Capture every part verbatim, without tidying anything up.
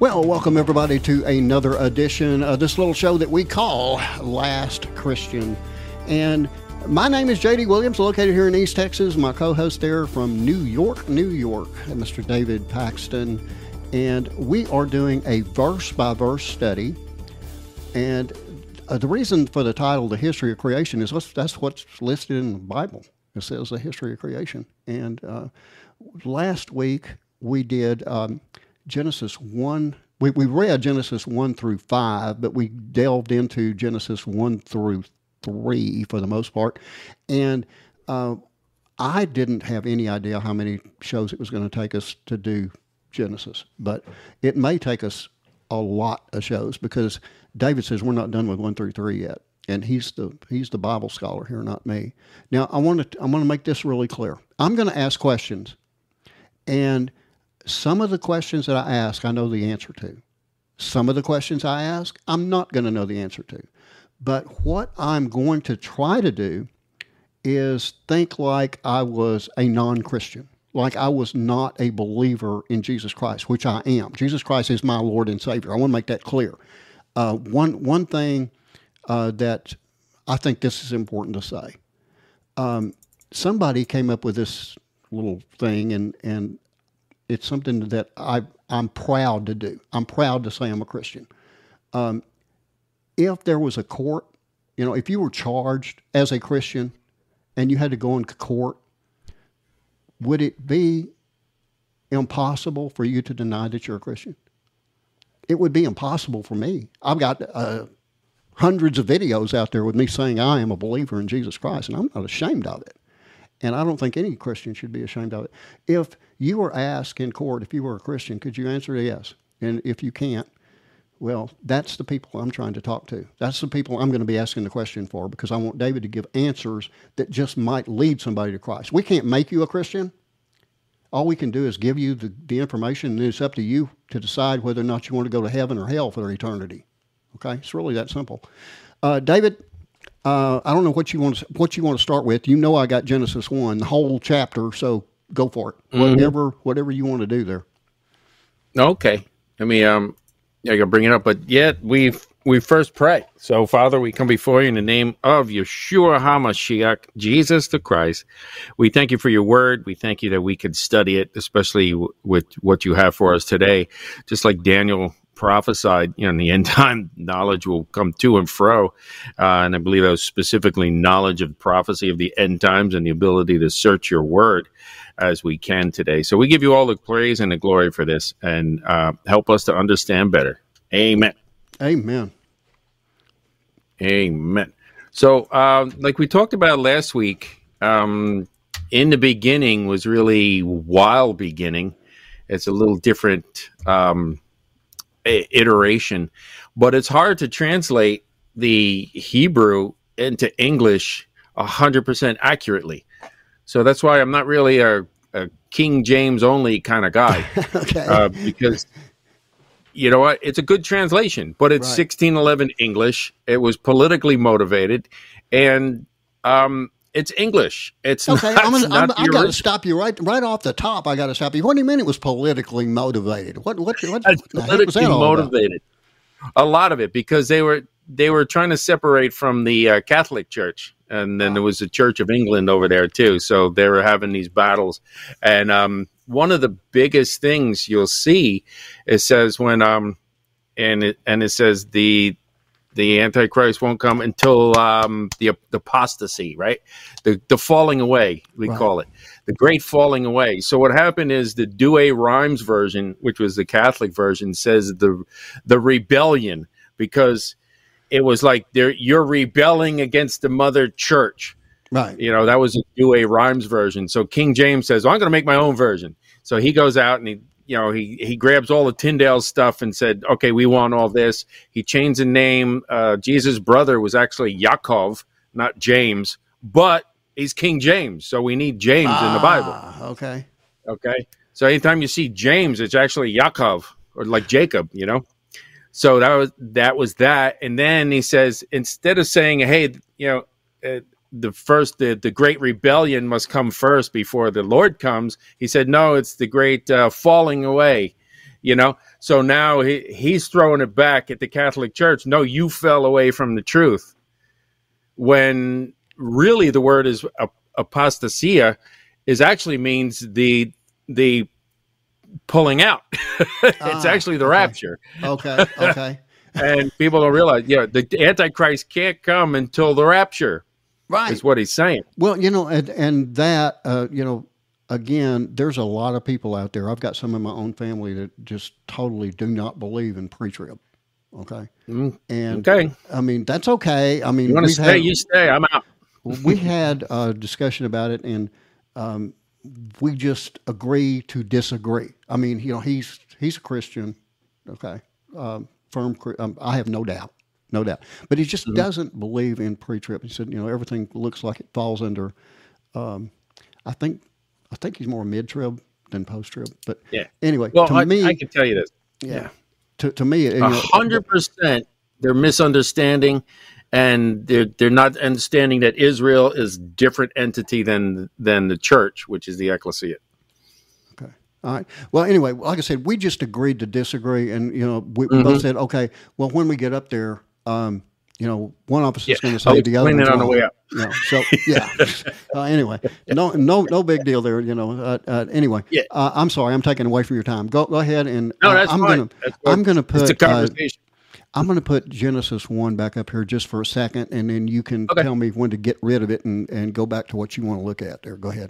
Well, welcome everybody to another edition of this little show that we call Last Christian. And my name is J D Williams, located here in East Texas. My co-host there from New York, New York, Mister David Paxton. And we are doing a verse-by-verse study. And uh, the reason for the title, The History of Creation, is what's, that's what's listed in the Bible. It says the history of creation. And uh, last week we did um, Genesis one. We, we read Genesis one through five, but we delved into Genesis one through three for the most part. And uh, I didn't have any idea how many shows it was going to take us to do Genesis, but it may take us a lot of shows because David says we're not done with one through three yet. And he's the he's the Bible scholar here, not me. Now, I want to I want to make this really clear. I'm going to ask questions, and some of the questions that I ask, I know the answer to. Some of the questions I ask, I'm not going to know the answer to. But what I'm going to try to do is think like I was a non-Christian, like I was not a believer in Jesus Christ, which I am. Jesus Christ is my Lord and Savior. I want to make that clear. Uh, one one thing. Uh, that I think this is important to say. Um, somebody came up with this little thing, and, and it's something that I, I'm proud to do. I'm proud to say I'm a Christian. Um, if there was a court, you know, if you were charged as a Christian and you had to go into court, would it be impossible for you to deny that you're a Christian? It would be impossible for me. I've got uh, hundreds of videos out there with me saying I am a believer in Jesus Christ, and I'm not ashamed of it. And I don't think any Christian should be ashamed of it. If you were asked in court, if you were a Christian, could you answer yes? And if you can't, well, that's the people I'm trying to talk to. That's the people I'm going to be asking the question for, because I want David to give answers that just might lead somebody to Christ. We can't make you a Christian. All we can do is give you the, the information, and it's up to you to decide whether or not you want to go to heaven or hell for eternity. Okay, it's really that simple. Uh, David, uh, I don't know what you want to what you want to start with. You know, I got Genesis one, the whole chapter, so go for it. Mm-hmm. Whatever, whatever you want to do there. Okay, let me um, I gotta bring it up, but yet we we first pray. So, Father, we come before you in the name of Yeshua HaMashiach, Jesus the Christ. We thank you for your word. We thank you that we could study it, especially w- with what you have for us today. Just like Daniel prophesied, you know, in the end time, knowledge will come to and fro. Uh, and I believe that was specifically knowledge of prophecy of the end times and the ability to search your word as we can today. So we give you all the praise and the glory for this, and uh, help us to understand better. Amen. Amen. Amen. So, uh, like we talked about last week, um, in the beginning was really while beginning. It's a little different um iteration, but it's hard to translate the Hebrew into English one hundred percent accurately. So that's why I'm not really a, a King James only kind of guy. Okay. uh, because, you know what, it's a good translation, but it's Right. sixteen eleven English. It was politically motivated, and um, it's English. It's Okay, not, I'm gonna, not I'm, the I got to original. stop you right right off the top. I got to stop you. What do you mean it was politically motivated? What what what It's the heck was that politically all about? motivated. A lot of it, because they were they were trying to separate from the uh, Catholic Church, and then there was the Church of England over there too. So they were having these battles, and um, one of the biggest things you'll see, it says when um, and it and it says the the Antichrist won't come until um, the, the apostasy, right? The the falling away, we Right. call it. The great falling away. So what happened is the Douay-Rheims version, which was the Catholic version, says the the rebellion, because it was like they're, you're rebelling against the mother church. Right. You know, that was the Douay-Rheims version. So King James says, well, I'm going to make my own version. So he goes out and he you know, he, he grabs all the Tyndale stuff and said, okay, we want all this. He changed the name. Uh, Jesus' brother was actually Yaakov, not James, but he's King James. So we need James ah, in the Bible. Okay. Okay. So anytime you see James, it's actually Yaakov, or like Jacob, you know? So that was, that was that. And then he says, instead of saying, hey, you know, uh, the first, the, the great rebellion must come first before the Lord comes. He said, no, it's the great uh, falling away. You know, so now he, he's throwing it back at the Catholic Church. No, you fell away from the truth. When really the word is apostasia, is actually means the the pulling out. It's ah, actually the okay. rapture. Okay, okay. And people don't realize, yeah, the Antichrist can't come until the rapture. Right. Is what he's saying. Well, you know, and, and that, uh, you know, again, there's a lot of people out there. I've got some in my own family that just totally do not believe in pre-trib. Okay. Mm, and okay. I mean, that's okay. I mean, you want to stay, had, you stay. I'm out. We had a discussion about it, and um, we just agree to disagree. I mean, you know, he's he's a Christian, okay, um, firm. Um, I have no doubt, no doubt. But he just mm-hmm. doesn't believe in pre-trib. He said, you know, everything looks like it falls under. Um, I think I think he's more mid-trib than post-trib. But yeah. Anyway, well, to I, me, I can tell you this. Yeah. yeah. To to me, a hundred percent, they're misunderstanding. And they're they're not understanding that Israel is a different entity than than the church, which is the ecclesia. Okay. All right. Well, anyway, like I said, we just agreed to disagree, and you know, we, mm-hmm. both said, okay. Well, when we get up there, um, you know, one of us yeah. is going to say the other. Explain it on the way up. You know, so yeah. uh, anyway, no no no big deal there. You know. Uh, uh, anyway, yeah. uh, I'm sorry, I'm taking away from your time. Go go ahead and no, uh, that's I'm fine. gonna that's I'm gonna put it's a conversation. Uh, I'm going to put Genesis one back up here just for a second, and then you can okay. tell me when to get rid of it and, and go back to what you want to look at there. Go ahead.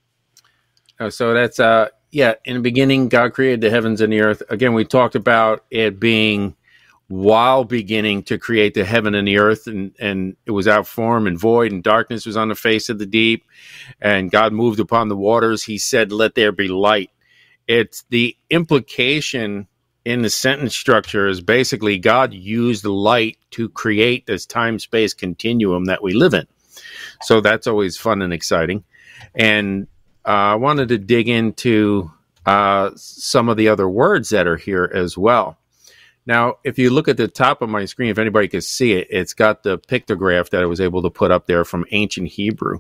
Oh, so that's, uh, yeah, in the beginning, God created the heavens and the earth. Again, we talked about it being while beginning to create the heaven and the earth, and, and it was out form and void, and darkness was on the face of the deep, and God moved upon the waters. He said, let there be light. It's the implication in the sentence structure is basically God used light to create this time-space continuum that we live in. So that's always fun and exciting. And uh, I wanted to dig into uh, some of the other words that are here as well. Now, if you look at the top of my screen, if anybody can see it, it's got the pictograph that I was able to put up there from ancient Hebrew.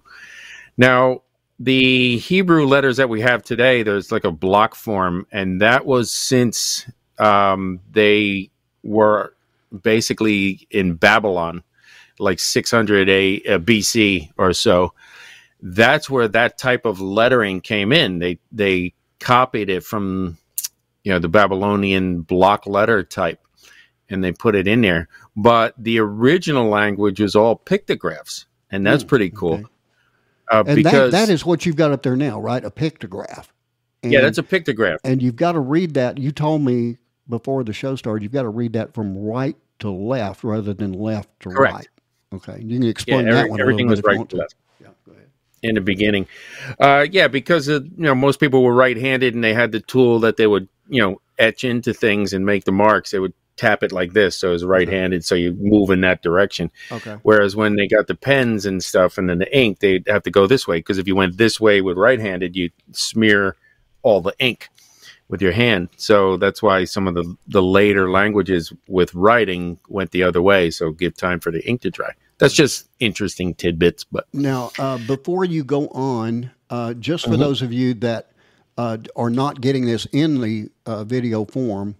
Now, the Hebrew letters that we have today, there's like a block form, and that was since Um, they were basically in Babylon, like six hundred A, uh, B C or so. That's where that type of lettering came in. They they copied it from, you know, the Babylonian block letter type, and they put it in there. But the original language was all pictographs, and that's mm, pretty cool. Okay. Uh, and because that, that is what you've got up there now, right? A pictograph. And, yeah, that's a pictograph. And you've got to read that. You told me before the show started, you've got to read that from right to left rather than left to Correct. right. Okay. You can explain yeah, every, that one. Everything was right to left. Yeah, go ahead. In the beginning. Uh, yeah, because uh, you know, most people were right-handed and they had the tool that they would, you know, etch into things and make the marks. They would tap it like this, so it was right-handed, okay. So you move in that direction. Okay. Whereas when they got the pens and stuff and then the ink, they'd have to go this way, because if you went this way with right-handed, you'd smear all the ink with your hand. So that's why some of the, the later languages with writing went the other way. So give time for the ink to dry. That's just interesting tidbits. But now, uh, before you go on, uh, just for mm-hmm. those of you that uh, are not getting this in the uh, video form,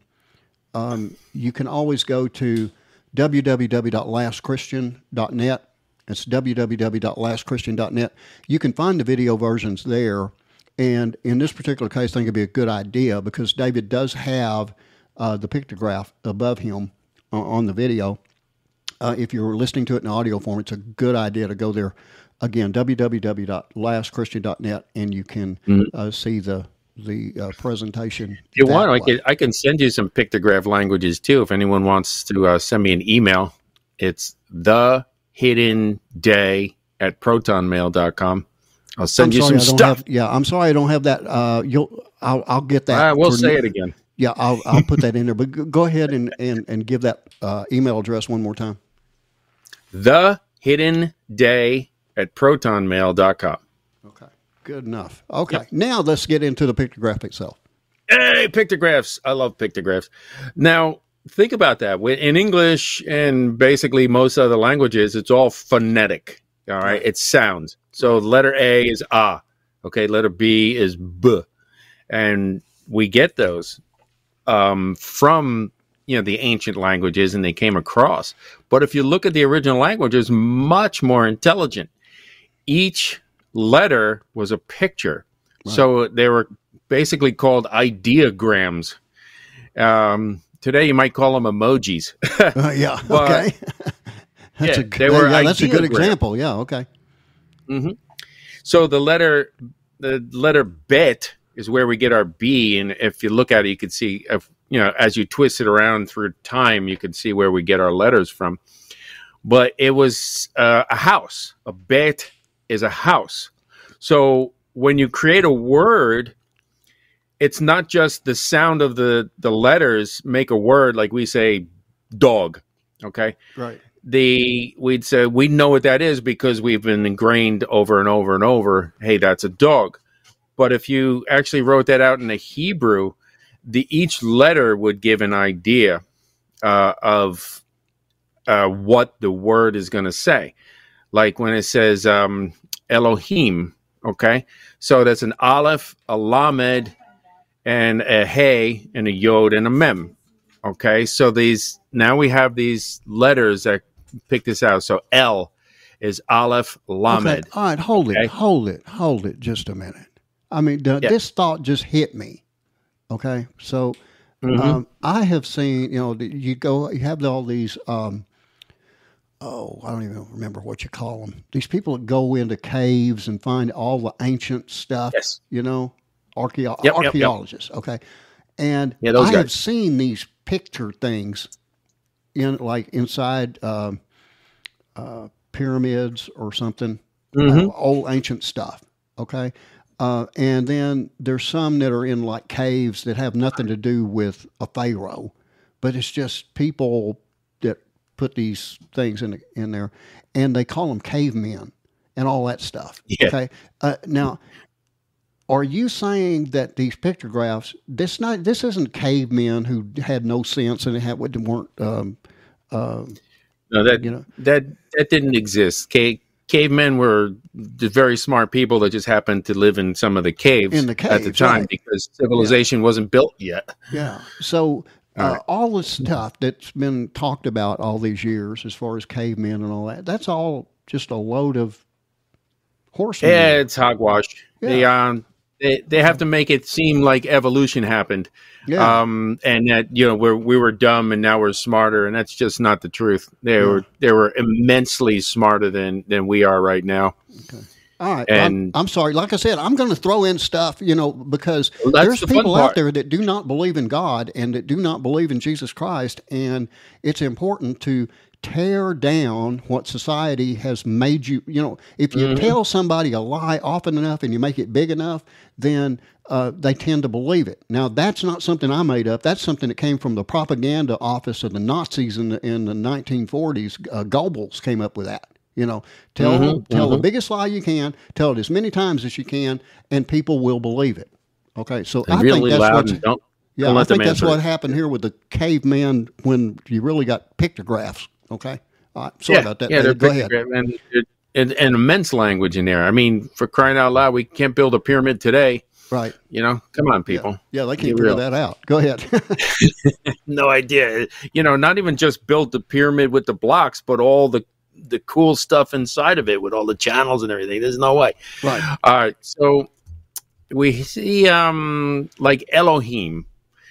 um, you can always go to w w w dot last christian dot net. It's w w w dot last christian dot net. You can find the video versions there. And in this particular case, I think it'd be a good idea because David does have uh, the pictograph above him uh, on the video. Uh, if you're listening to it in audio form, it's a good idea to go there. Again, w w w dot last christian dot net, and you can mm-hmm. uh, see the the uh, presentation. If you want, I can, I can send you some pictograph languages too. If anyone wants to uh, send me an email, it's the hidden day at proton mail dot com. I'll send I'm you sorry, some stuff. Have, yeah, I'm sorry I don't have that. Uh, you'll, I'll, I'll get that. Uh, we'll say it again. Yeah, I'll, I'll put that in there. But go ahead and, and, and give that uh, email address one more time. The hidden day at proton mail dot com. Okay, good enough. Okay, yep. Now let's get into the pictograph itself. Hey, pictographs. I love pictographs. Now, think about that. In English and basically most other languages, it's all phonetic. All right, it sounds. So letter A is ah, okay. Letter B is b, and we get those. um, from you know the ancient languages, and they came across. But if you look at the original language, it's much more intelligent. Each letter was a picture, right. So they were basically called ideograms. Um, today, you might call them emojis. uh, yeah. But, okay. that's yeah, a they were yeah, that's a good ideograms. example. Yeah. Okay. Mm-hmm. So the letter, the letter bet is where we get our B, and if you look at it, you can see, if, you know, as you twist it around through time, you can see where we get our letters from. But it was uh, a house. A bet is a house. So when you create a word, it's not just the sound of the, the letters make a word, like we say dog, okay? Right. The we'd say we know what that is because we've been ingrained over and over and over, hey, that's a dog. But if you actually wrote that out in the Hebrew, the each letter would give an idea uh, of uh, what the word is going to say. Like when it says um, Elohim, okay? So that's an aleph, a lamed, and a hey, and a yod, and a mem. Okay, so these now we have these letters that pick this out. So L is aleph, lamed. Okay. All right, hold okay? it, hold it, hold it just a minute. I mean, the, yeah. this thought just hit me. Okay, so mm-hmm. um, I have seen, you know, you go, you have all these, um, oh, I don't even remember what you call them. These people that go into caves and find all the ancient stuff, yes. you know, archeo- yep, archaeologists, yep, yep. okay? And yeah, those I guys. have seen these picture things in like inside um, uh, pyramids or something, mm-hmm. uh, old ancient stuff, okay? Uh, and then there's some that are in like caves that have nothing to do with a pharaoh, but it's just people that put these things in in there, and they call them cavemen and all that stuff. Yeah. Okay. Uh, now, are you saying that these pictographs, this not this isn't cavemen who had no sense and had weren't um, uh, no that you know that that didn't exist. Cave, cavemen were the very smart people that just happened to live in some of the caves, in the caves, at the time right. because civilization yeah. wasn't built yet. Yeah. So uh, all, right. all this stuff that's been talked about all these years, as far as cavemen and all that, that's all just a load of horse. Yeah, it's hogwash. Yeah. They um they they have to make it seem like evolution happened. Yeah. Um, and that, you know, we're, we were dumb and now we're smarter, and that's just not the truth. They yeah. were they were immensely smarter than, than we are right now. Okay. All right. And I'm, I'm sorry. Like I said, I'm going to throw in stuff, you know, because well, there's the people out there that do not believe in God and that do not believe in Jesus Christ. And it's important to tear down what society has made you, you know, if you mm-hmm. tell somebody a lie often enough and you make it big enough, then uh, they tend to believe it. Now, that's not something I made up. That's something that came from the propaganda office of the Nazis in the, in the nineteen forties. Uh, Goebbels came up with that. You know, tell mm-hmm, tell mm-hmm. the biggest lie you can, tell it as many times as you can, and people will believe it. Okay, so and I really think that's what. what. Yeah, don't I let think them that's what it. happened here with the caveman when you really got pictographs. Okay, all right, sorry yeah, about that. Yeah, Go ahead. And, and, and immense language in there. I mean, for crying out loud, we can't build a pyramid today. Right. You know, come on, people. Yeah, yeah they can't figure that out. Go ahead. No idea. You know, not even just build the pyramid with the blocks, but all the the cool stuff inside of it with all the channels and everything. There's no way. Right. All right. So we see um, like Elohim,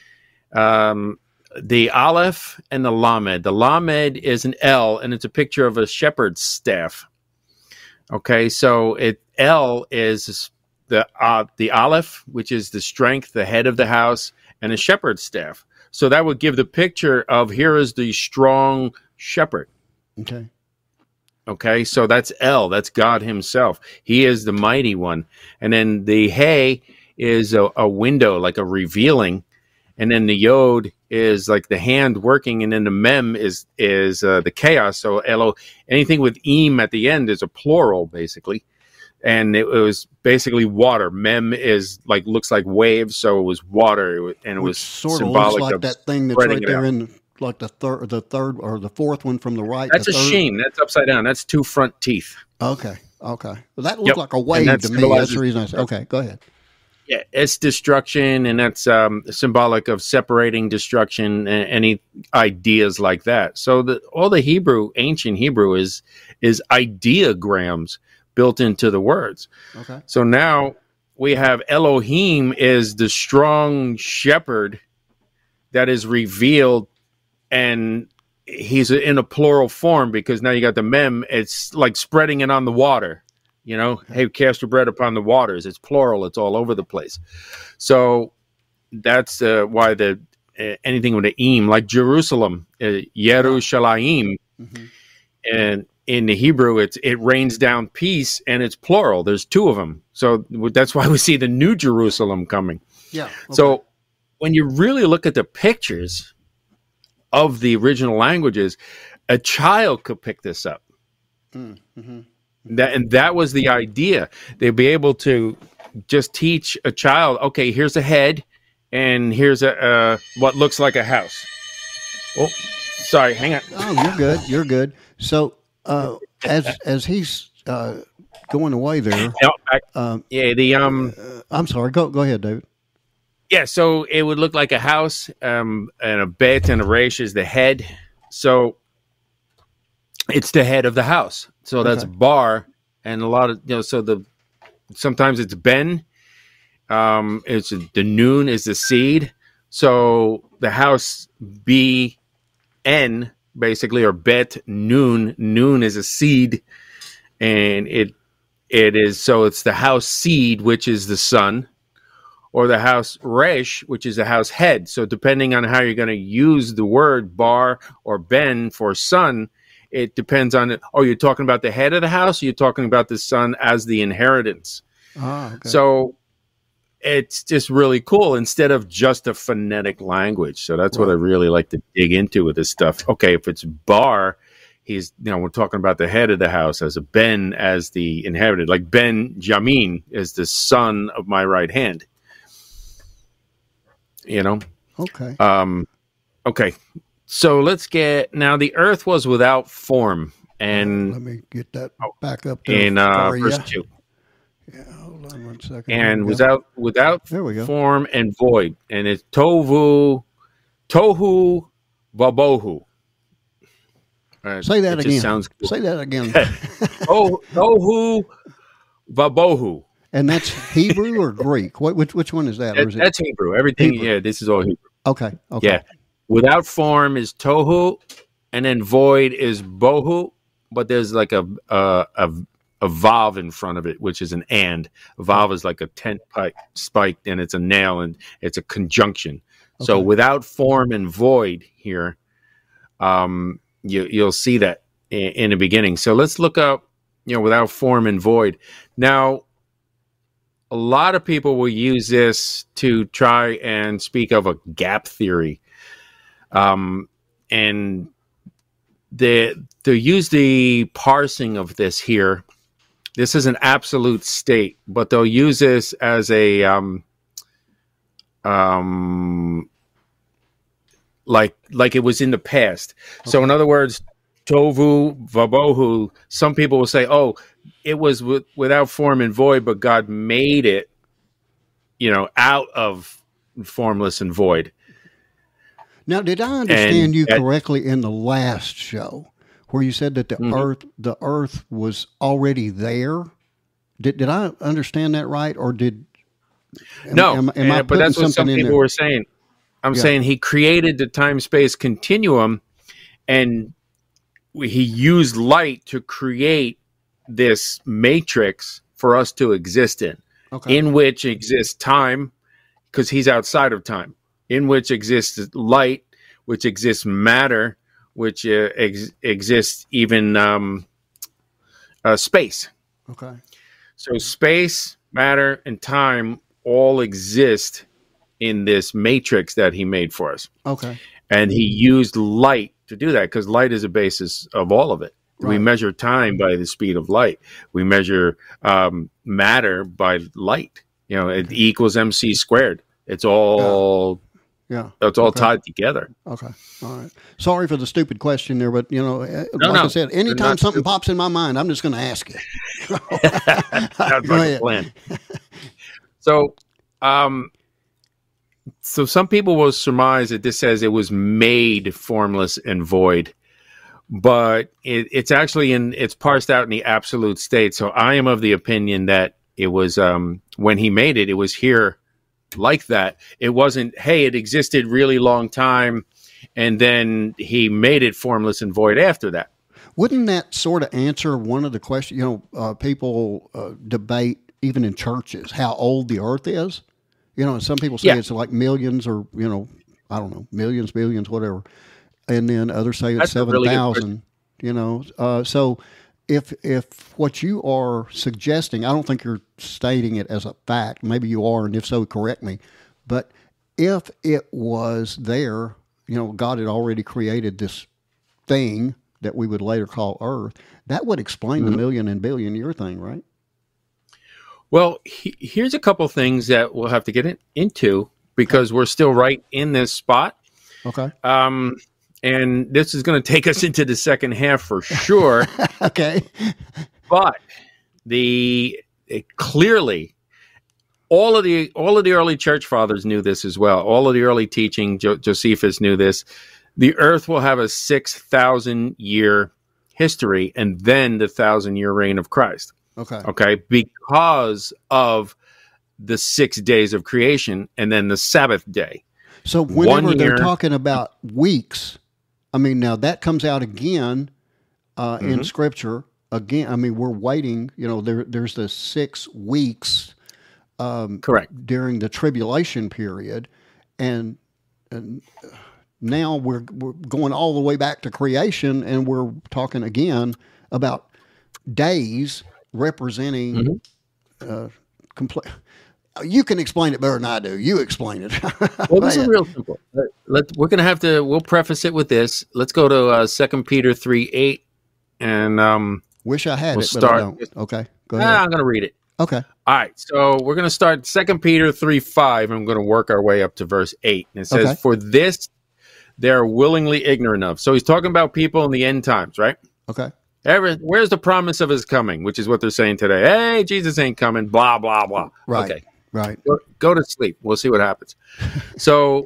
um, the Aleph and the Lamed. The Lamed is an L, and it's a picture of a shepherd's staff. Okay. So it L is the uh, the Aleph, which is the strength, the head of the house, and a shepherd's staff. So that would give the picture of here is the strong shepherd. Okay. Okay, so that's El. That's God himself. He is the mighty one. And then the Hey is a, a window, like a revealing. And then the Yod is like the hand working. And then the Mem is is uh, the chaos. So Elo, anything with Im at the end is a plural, basically. And it, it was basically water. Mem is like, looks like waves. So it was water. And it Which was sort symbolic of looks like of that thing that's right there in like the third, the third or the fourth one from the right. That's the a third. sheen. That's upside down. That's two front teeth. Okay. Okay. Well, that looks Yep. like a wave that to me. That's symbolizes- the reason I said. Okay. Go ahead. Yeah, it's destruction, and that's um, symbolic of separating destruction and any ideas like that. So the, all the Hebrew, ancient Hebrew, is is ideograms built into the words. Okay. So now we have Elohim is the strong shepherd that is revealed, and he's in a plural form because now you got the mem. It's like spreading it on the water. You know, okay. Hey, cast your bread upon the waters. It's plural. It's all over the place. So that's uh, why the uh, anything with the im, like Jerusalem, uh, Yerushalayim, mm-hmm. and in the Hebrew, it's it rains down peace, and it's plural. There's two of them. So that's why we see the New Jerusalem coming. Yeah. Okay. So when you really look at the pictures of the original languages, a child could pick this up. Mm-hmm. That and that was the idea. They'd be able to just teach a child, okay, here's a head, and here's a uh, what looks like a house. Oh, sorry, hang on. Oh, you're good. You're good. So uh, as as he's uh, going away there, no, I, um, yeah, the um, uh, I'm sorry. Go go ahead, David. Yeah, so it would look like a house, um, and a bet and a resh is the head. So it's the head of the house. So that's okay. Bar, and a lot of, you know, so the, sometimes it's Ben, um, it's the noon is the seed. So the house B N basically, or bet noon, noon is a seed, and it, it is, so it's the house seed, which is the son, or the house resh, which is the house head. So depending on how you're going to use the word bar or Ben for son, it depends on it. Oh, you're talking about the head of the house, or you're talking about the son as the inheritance. Oh, okay. So it's just really cool instead of just a phonetic language. So that's right. What I really like to dig into with this stuff. Okay, if it's bar, he's, you know, we're talking about the head of the house as a Ben as the inherited. Like Ben Jamin is the son of my right hand. You know? Okay. Um, okay. So let's get, now the earth was without form, and let me get that back up there in uh, verse you. two. Yeah, hold on one second. And without without there we go. form and void, and it's tovu, tohu, vabohu. Uh, Say that again. Sounds cool. Say that again. oh, tohu, vabohu. And that's Hebrew or Greek? What which which one is that? that or is that's it? Hebrew. Everything. Hebrew. Yeah, this is all Hebrew. Okay. Okay. Yeah. Without form is tohu, and then void is bohu, but there's like a a, a a vav in front of it, which is an and. A vav is like a tent pipe spiked, and it's a nail, and it's a conjunction. Okay. So without form and void here, um, you you'll see that in, in the beginning. So let's look up, you know, without form and void. Now, a lot of people will use this to try and speak of a gap theory. Um, and they, they use the parsing of this here. This is an absolute state, but they'll use this as a, um, um, like, like it was in the past. Okay. So in other words, tovu, vabohu, some people will say, oh, it was w- without form and void, but God made it, you know, out of formless and void. Now, did I understand and you that, correctly in the last show where you said that the mm-hmm. earth, the earth was already there? Did did I understand that right, or did am, no? Am, am and, I but that's what some people there? were saying. I'm yeah. saying he created the time-space continuum, and he used light to create this matrix for us to exist in, okay. in which exists time, because he's outside of time. In which exists light, which exists matter, which uh, ex- exists even um, uh, space. Okay. So space, matter, and time all exist in this matrix that he made for us. Okay. And he used light to do that, because light is a basis of all of it. Right. We measure time by the speed of light. We measure um, matter by light. You know, it equals mc squared. It's all... Yeah. Yeah, it's all okay. tied together. Okay, all right. Sorry for the stupid question there, but you know, no, like no, I said, anytime something stupid. pops in my mind, I'm just going to ask you. That's like the plan. So um, so some people will surmise that this says it was made formless and void, but it, it's actually in it's parsed out in the absolute state. So I am of the opinion that it was um, when he made it, it was here like that. It wasn't, hey, it existed really long time, and then he made it formless and void after that. Wouldn't that sort of answer one of the questions? You know, uh, people uh, debate even in churches how old the earth is. You know, and some people say Yeah. it's like millions or, you know, I don't know, millions, billions, whatever. And then others say it's That's a really good seven thousand, you know. Uh, so if if what you are suggesting, I don't think you're stating it as a fact. Maybe you are, and if so, correct me. But if it was there, you know, God had already created this thing that we would later call Earth, that would explain Mhm. the million and billion year thing, right? Well, he, here's a couple things that we'll have to get in, into because we're still right in this spot. Okay. Um, and this is going to take us into the second half for sure. Okay. But the it clearly all of the all of the early church fathers knew this as well. All of the early teaching, jo- Josephus knew this. The earth will have a six thousand year history, and then the thousand year reign of Christ. Okay. Okay, because of the six days of creation and then the Sabbath day. So whenever One they're year- talking about weeks, I mean, now that comes out again uh, in Mhm. Scripture. Again, I mean, we're waiting. You know, there there's the six weeks um, Correct. during the tribulation period, and, and now we're we're going all the way back to creation, and we're talking again about days representing Mhm. uh, complete. You can explain it better than I do. You explain it. Well, this Go is ahead. real simple. Let, let- we're going to have to, we'll preface it with this. Let's go to uh, Second Peter three eight. And um, Wish I had We'll it, but I start don't. with- Okay, go ah, ahead. I'm going to read it. Okay, All right. So we're going to start Second Peter three five. And I'm going to work our way up to verse eight. And it says, Okay. For this they're willingly ignorant of. So he's talking about people in the end times, right? okay, Every, where's the promise of his coming, which is what they're saying today. Hey, Jesus ain't coming, blah, blah, blah. Right. Okay. right. Go, go to sleep. We'll see what happens. So,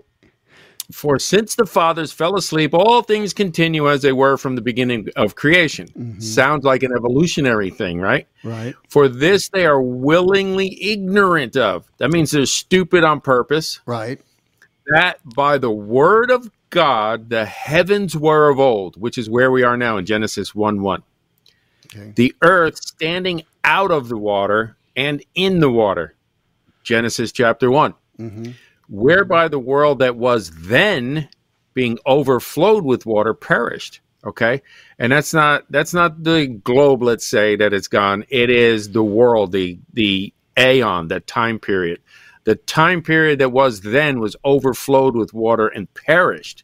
for since the fathers fell asleep, all things continue as they were from the beginning of creation. Mhm. Sounds like an evolutionary thing, right? Right. For this they are willingly ignorant of. That means they're stupid on purpose. Right. That by the word of God, the heavens were of old, which is where we are now in Genesis one one. Okay. The earth standing out of the water and in the water, Genesis chapter one. Mm-hmm. Whereby the world that was then being overflowed with water perished. Okay. And that's not, that's not the globe, let's say, that it's gone. It is the world, the, the aeon, that time period. The time period that was then was overflowed with water and perished.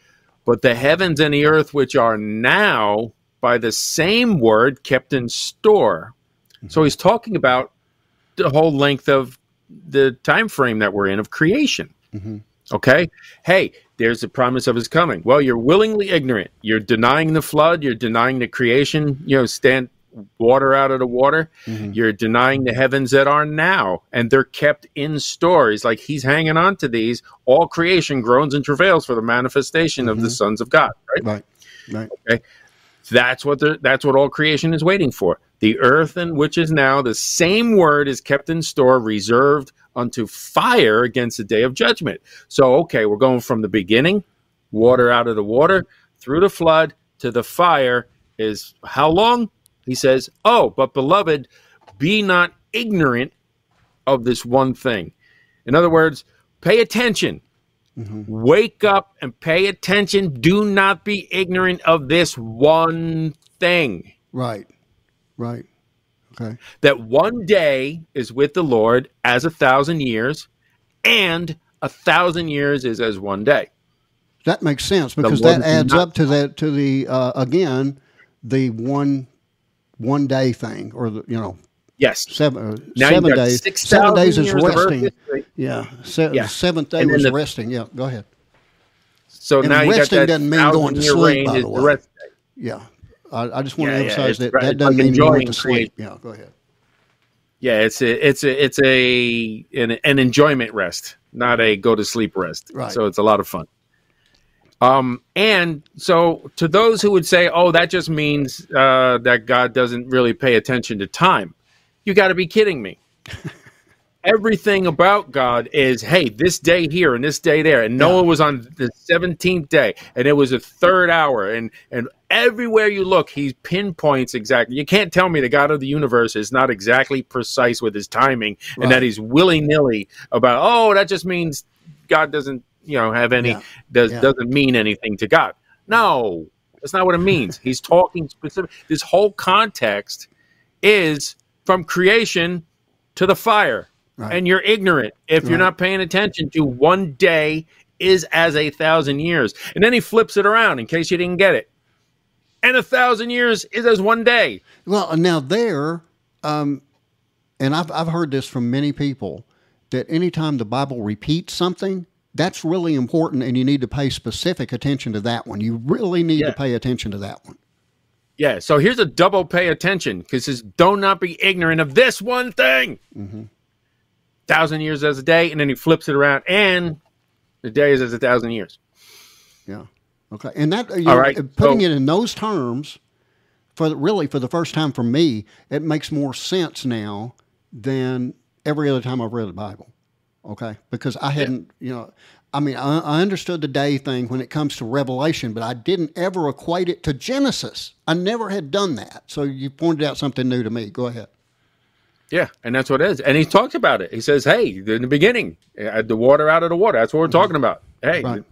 But the heavens and the earth, which are now by the same word kept in store. So he's talking about the whole length of the time frame that we're in of creation. Mm-hmm. Okay. Hey, there's the promise of his coming. Well, you're willingly ignorant. You're denying the flood. You're denying the creation, you know, stand water out of the water. Mm-hmm. You're denying the heavens that are now, and they're kept in store. He's like, he's hanging on to these. All creation groans and travails for the manifestation of the Mhm. sons of God. Right. Right. Right. Okay. That's what they're, that's what all creation is waiting for. The earth in which is now the same word is kept in store, reserved unto fire against the day of judgment. So, okay, we're going from the beginning, water out of the water, through the flood to the fire is how long? He says, oh, but beloved, be not ignorant of this one thing. In other words, pay attention. Mm-hmm. Wake up and pay attention. Do not be ignorant of this one thing. Right. Right. Okay. That one day is with the Lord as a thousand years, and a thousand years is as one day. That makes sense because Lord that is adds not- up to that to the uh, again the one one day thing or the you know Yes. seven uh, Now seven you've got days six seven days thousand is years of Earth resting. history. Yeah. Se- Yeah. Seventh day And then was the- resting. Yeah. Go ahead. So And now you got resting that doesn't mean going to thousand-year sleep, reign by is the the way. rest day. Yeah. I, I just want Yeah, to yeah, emphasize it's that right. that It's doesn't like mean you went enjoying to sleep. Yeah. Go ahead. Yeah, it's a, it's a, it's a an, an enjoyment rest, not a go to sleep rest. Right. So it's a lot of fun. Um, and so to those who would say, "Oh, that just means uh, that God doesn't really pay attention to time," you got to be kidding me. Everything about God is, hey, this day here and this day there. And Noah yeah. was on the seventeenth day, and it was a third hour. And, and everywhere you look, he pinpoints exactly. You can't tell me the God of the universe is not exactly precise with his timing, right. and that he's willy-nilly about, oh, that just means God doesn't, you know, have any, yeah. does, yeah. doesn't mean anything to God. No, that's not what it means. He's talking specific. This whole context is from creation to the fire. Right. And you're ignorant if you're right. not paying attention to one day is as a thousand years. And then he flips it around in case you didn't get it. And a thousand years is as one day. Well, now there, um, and I've, I've heard this from many people, that anytime the Bible repeats something, that's really important, and you need to pay specific attention to that one. You really need yeah. to pay attention to that one. Yeah, so here's a double pay attention, because it's do not be ignorant of this one thing. Mm-hmm. Thousand years as a day, and then he flips it around, and the day is as a thousand years. Yeah. Okay. And that, you All know, right. putting so, it in those terms, for the, really for the first time for me, it makes more sense now than every other time I've read the Bible. Okay. Because I hadn't, yeah. you know, I mean, I, I understood the day thing when it comes to Revelation, but I didn't ever equate it to Genesis. I never had done that. So you pointed out something new to me. Go ahead. Yeah, and that's what it is. And he talks about it. He says, hey, in the beginning, the water out of the water. That's what we're mm-hmm. talking about. Hey, right.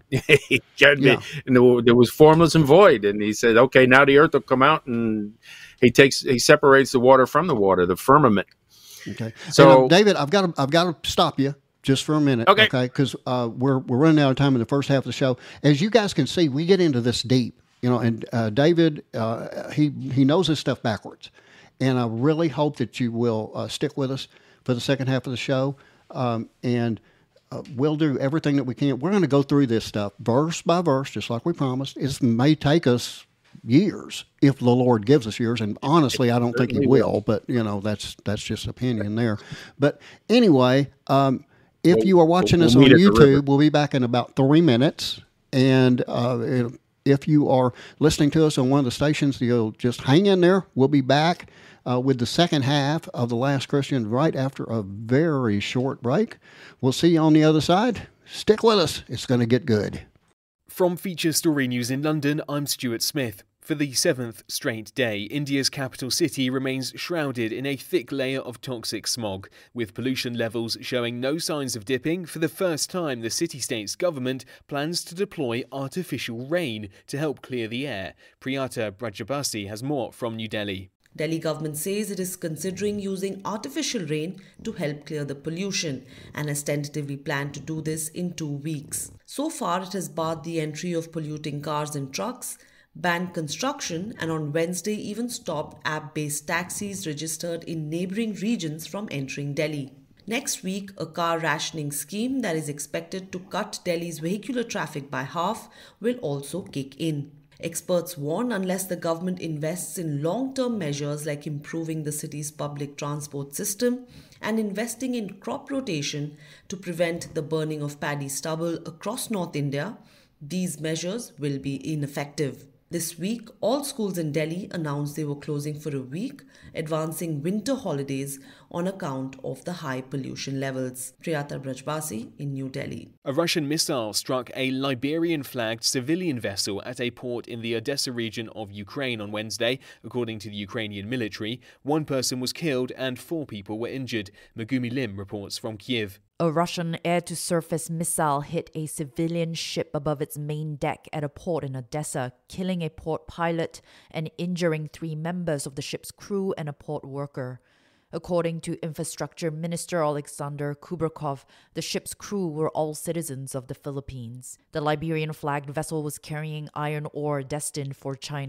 yeah. and there was formless and void. And he said, okay, now the earth will come out, and he takes, he separates the water from the water, the firmament. Okay. So, and, um, David, I've got to, I've got to stop you just for a minute. Okay. Okay. Because uh, we're, we're running out of time in the first half of the show. As you guys can see, we get into this deep, you know, and uh, David, uh, he, he knows his stuff backwards. And I really hope that you will uh, stick with us for the second half of the show. Um, and uh, we'll do everything that we can. We're going to go through this stuff verse by verse, just like we promised. It may take us years if the Lord gives us years. And honestly, I don't think he will, but, you know, that's that's just opinion there. But anyway, um, if you are watching us on YouTube, we'll be back in about three minutes. And uh, it, if you are listening to us on one of the stations, you'll just hang in there. We'll be back Uh, with the second half of The Last Christian right after a very short break. We'll see you on the other side. Stick with us. It's going to get good. From Feature Story News in London, I'm Stuart Smith. For the seventh straight day, India's capital city remains shrouded in a thick layer of toxic smog, with pollution levels showing no signs of dipping. For the first time, the city-state's government plans to deploy artificial rain to help clear the air. Priyata Brajabasi has more from New Delhi. Delhi government says it is considering using artificial rain to help clear the pollution and has tentatively planned to do this in two weeks. So far, it has barred the entry of polluting cars and trucks, banned construction, and on Wednesday even stopped app-based taxis registered in neighbouring regions from entering Delhi. Next week, a car rationing scheme that is expected to cut Delhi's vehicular traffic by half will also kick in. Experts warn unless the government invests in long-term measures like improving the city's public transport system and investing in crop rotation to prevent the burning of paddy stubble across North India, these measures will be ineffective. This week, all schools in Delhi announced they were closing for a week, advancing winter holidays on account of the high pollution levels. Priyata Brajabasi in New Delhi. A Russian missile struck a Liberian-flagged civilian vessel at a port in the Odessa region of Ukraine on Wednesday. According to the Ukrainian military, one person was killed and four people were injured. Megumi Lim reports from Kiev. A Russian air-to-surface missile hit a civilian ship above its main deck at a port in Odessa, killing a port pilot and injuring three members of the ship's crew and a port worker. According to Infrastructure Minister Alexander Kubrakov, the ship's crew were all citizens of the Philippines. The Liberian-flagged vessel was carrying iron ore destined for China.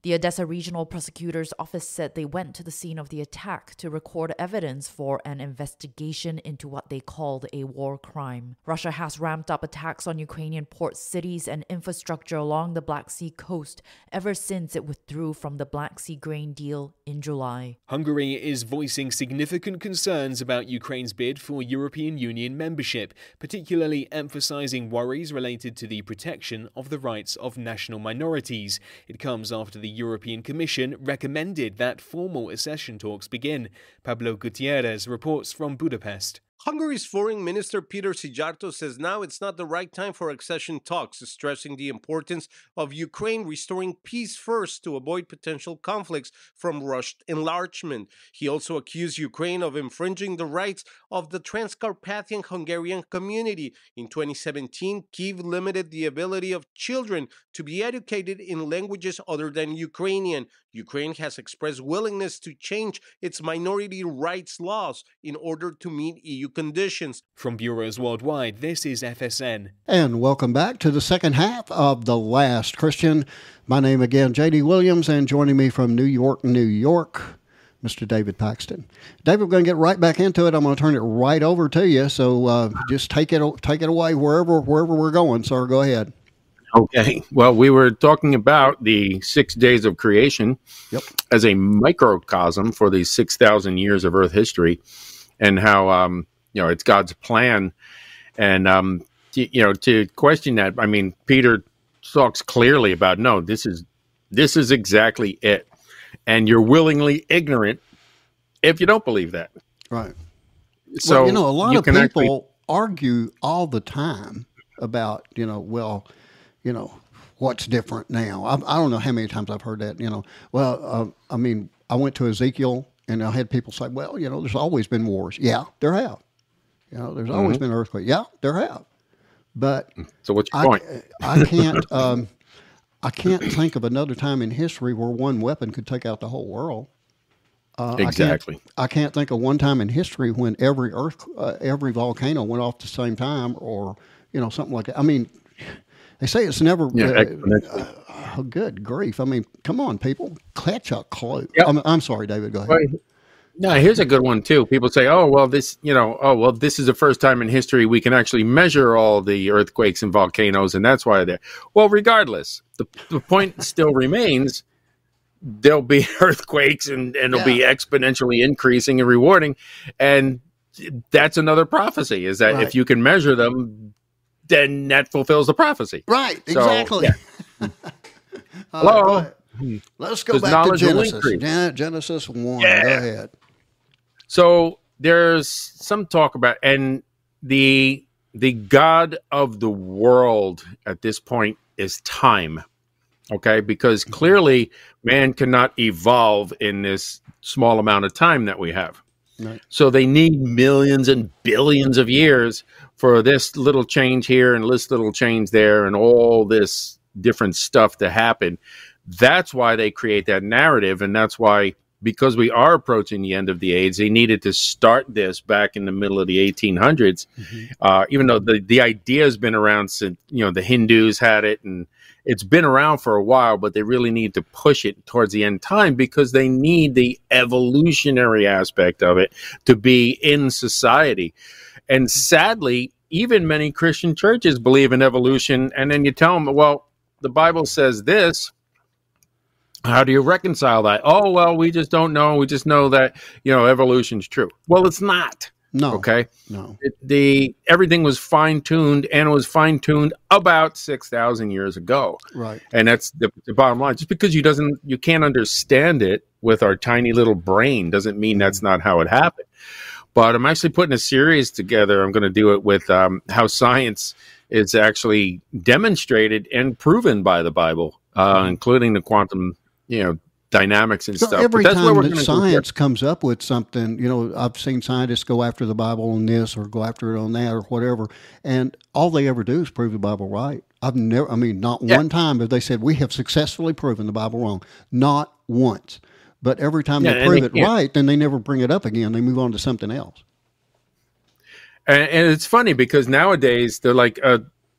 The Odessa Regional Prosecutor's Office said they went to the scene of the attack to record evidence for an investigation into what they called a war crime. Russia has ramped up attacks on Ukrainian port cities and infrastructure along the Black Sea coast ever since it withdrew from the Black Sea grain deal in July. Hungary is voicing significant concerns about Ukraine's bid for European Union membership, particularly emphasizing worries related to the protection of the rights of national minorities. It comes after the European Commission recommended that formal accession talks begin. Pablo Gutierrez reports from Budapest. Hungary's Foreign Minister Peter Szijjártó says now it's not the right time for accession talks, stressing the importance of Ukraine restoring peace first to avoid potential conflicts from rushed enlargement. He also accused Ukraine of infringing the rights of the Transcarpathian Hungarian community. In twenty seventeen, Kyiv limited the ability of children to be educated in languages other than Ukrainian. Ukraine has expressed willingness to change its minority rights laws in order to meet E U conditions. From bureaus worldwide, this is F S N. And welcome back to the second half of The Last Christian. My name again, J D Williams, and joining me from New York, New York, Mister David Paxton. David, we're going to get right back into it. I'm going to turn it right over to you, so uh, just take it take it away wherever wherever we're going, sir. Go ahead. Okay. Well, we were talking about the six days of creation yep. as a microcosm for the six thousand years of Earth history, and how um, you know it's God's plan. And um, to, you know, to question that, I mean, Peter talks clearly about no, this is this is exactly it, and you're willingly ignorant if you don't believe that. Right. So well, you know, a lot you of people actually argue all the time about you know, well. You know, what's different now? I, I don't know how many times I've heard that, you know. Well, uh, I mean, I went to Ezekiel and I had people say, well, you know, there's always been wars. Yeah, there have. You know, there's always mm-hmm. been earthquakes. Yeah, there have. But so what's your I, point? I can't, um, I can't think of another time in history where one weapon could take out the whole world. Uh, exactly. I can't, I can't think of one time in history when every earth, uh, every volcano went off at the same time, or you know, something like that. I mean. They say it's never. Yeah, uh, uh, oh, good grief! I mean, come on, people, catch a clue. Yep. I'm, I'm sorry, David. Go ahead. Well, no, here's a good one too. People say, "Oh, well, this, you know, oh, well, this is the first time in history we can actually measure all the earthquakes and volcanoes, and that's why they're." Well, regardless, the the point still remains: there'll be earthquakes, and and it'll yeah. be exponentially increasing and rewarding, and that's another prophecy: is that right. if you can measure them, then that fulfills the prophecy. Right, So, exactly. yeah. uh, Hello? go ahead. Let's go back to knowledge will Genesis. increase. Gen- Genesis one. Yeah. Go ahead. So there's some talk about, and the the God of the world at this point is time. Okay, because clearly man cannot evolve in this small amount of time that we have. Right. So they need millions and billions of years for this little change here and this little change there and all this different stuff to happen. That's why they create that narrative. And that's why, because we are approaching the end of the age, they needed to start this back in the middle of the eighteen hundreds, mm-hmm. uh, even though the, the idea has been around since, you know, the Hindus had it and it's been around for a while, but they really need to push it towards the end time because they need the evolutionary aspect of it to be in society. And sadly, even many Christian churches believe in evolution. And then you tell them, well, the Bible says this. How do you reconcile that? Oh, well, we just don't know. We just know that, you know, evolution's true. Well, it's not. No. Okay. No. It, the everything was fine tuned, and it was fine tuned about six thousand years ago. Right. And that's the, the bottom line. Just because you doesn't, you can't understand it with our tiny little brain doesn't mean that's not how it happened. But I'm actually putting a series together. I'm going to do it with um, how science is actually demonstrated and proven by the Bible, uh, mm-hmm. including the quantum, you know, dynamics and so stuff. Every but that's time where we're that science comes up with something, you know, I've seen scientists go after the Bible on this or go after it on that or whatever, and all they ever do is prove the Bible right. I've never, I mean, not yeah. one time have they said we have successfully proven the Bible wrong. Not once. But every time yeah, they prove they it can't. right, then they never bring it up again. They move on to something else. And, and it's funny because nowadays they're like, uh,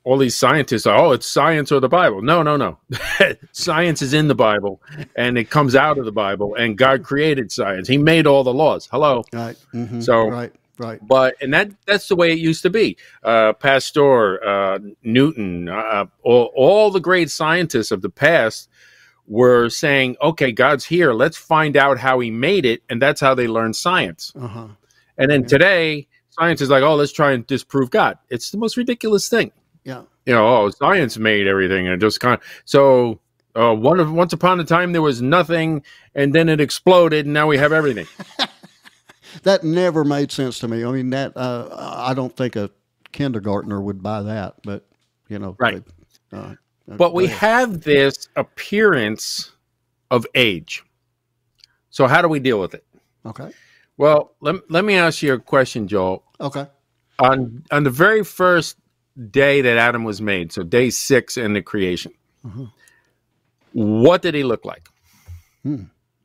all these scientists are, oh, it's science or the Bible. No, no, no. Science is in the Bible, and it comes out of the Bible, and God created science. He made all the laws. Hello. Right. Mm-hmm. So, right, right. But, and that that's the way it used to be. Uh, Pasteur, uh, Newton, uh, all, all the great scientists of the past were saying, okay, God's here. Let's find out how he made it, and that's how they learned science. Uh-huh. And then Yeah. today, science is like, oh, let's try and disprove God. It's the most ridiculous thing. Yeah. You know, oh, science made everything, and it just kind of so. Uh, one of once upon a time there was nothing, and then it exploded, and now we have everything. That never made sense to me. I mean, that uh, I don't think a kindergartner would buy that, but you know, Right. But, uh, But we go ahead. have this appearance of age. So how do we deal with it? Okay. Well, let, let me ask you a question, Joel. Okay. On on the very first day that Adam was made, so day six in the creation, Mhm. what did he look like? Hmm.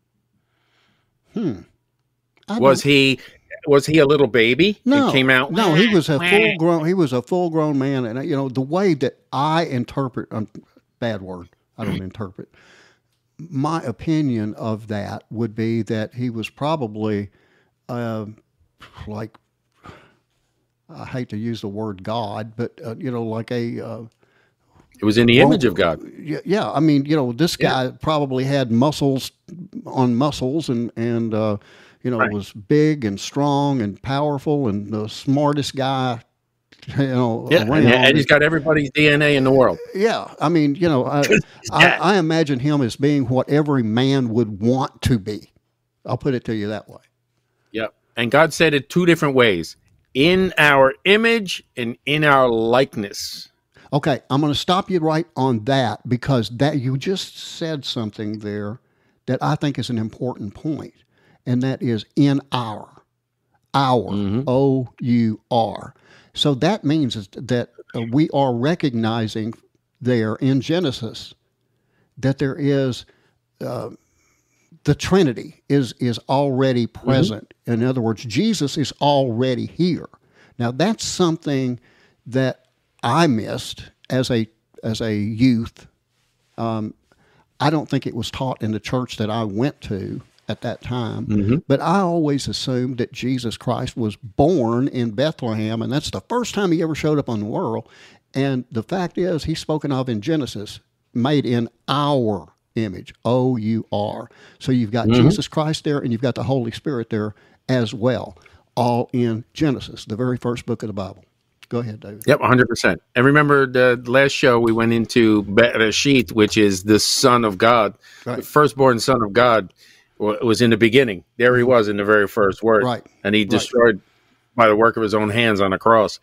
Hmm. I Was don't- he was he a little baby? No, and came out. No, he was a full grown. He was a full grown man, and you know the way that I interpret. Um, bad word. I don't interpret. My opinion of that would be that he was probably, uh, like, I hate to use the word God, but uh, you know, like a. Uh, It was in the image of God. yeah, yeah, I mean, you know, this Yeah. guy probably had muscles on muscles, and and uh, you know Right. was big and strong and powerful and the smartest guy, you know, Yeah, around. and, and he's got everybody's D N A in the world. Yeah, I mean, you know, I, I, I imagine him as being what every man would want to be. I'll put it to you that way. Yep. And God said it two different ways: in our image and in our likeness. Okay, I'm going to stop you right on that because that you just said something there that I think is an important point, and that is in our, our, Mhm. O U R. So that means is that uh, we are recognizing there in Genesis that there is uh, the Trinity is is already present. In other words, Jesus is already here. Now that's something that I missed as a as a youth. Um, I don't think it was taught in the church that I went to at that time. Mm-hmm. But I always assumed that Jesus Christ was born in Bethlehem, and that's the first time he ever showed up on the world. And the fact is, he's spoken of in Genesis, made in our image, O U R. So you've got Mm-hmm. Jesus Christ there, and you've got the Holy Spirit there as well, all in Genesis, the very first book of the Bible. Go ahead, David. Yep, one hundred percent. And remember the last show we went into Bereshit, which is the Son of God, Right. the firstborn Son of God, wa- was in the beginning. There he was in the very first word, Right. and he destroyed by the work of his own hands on the cross.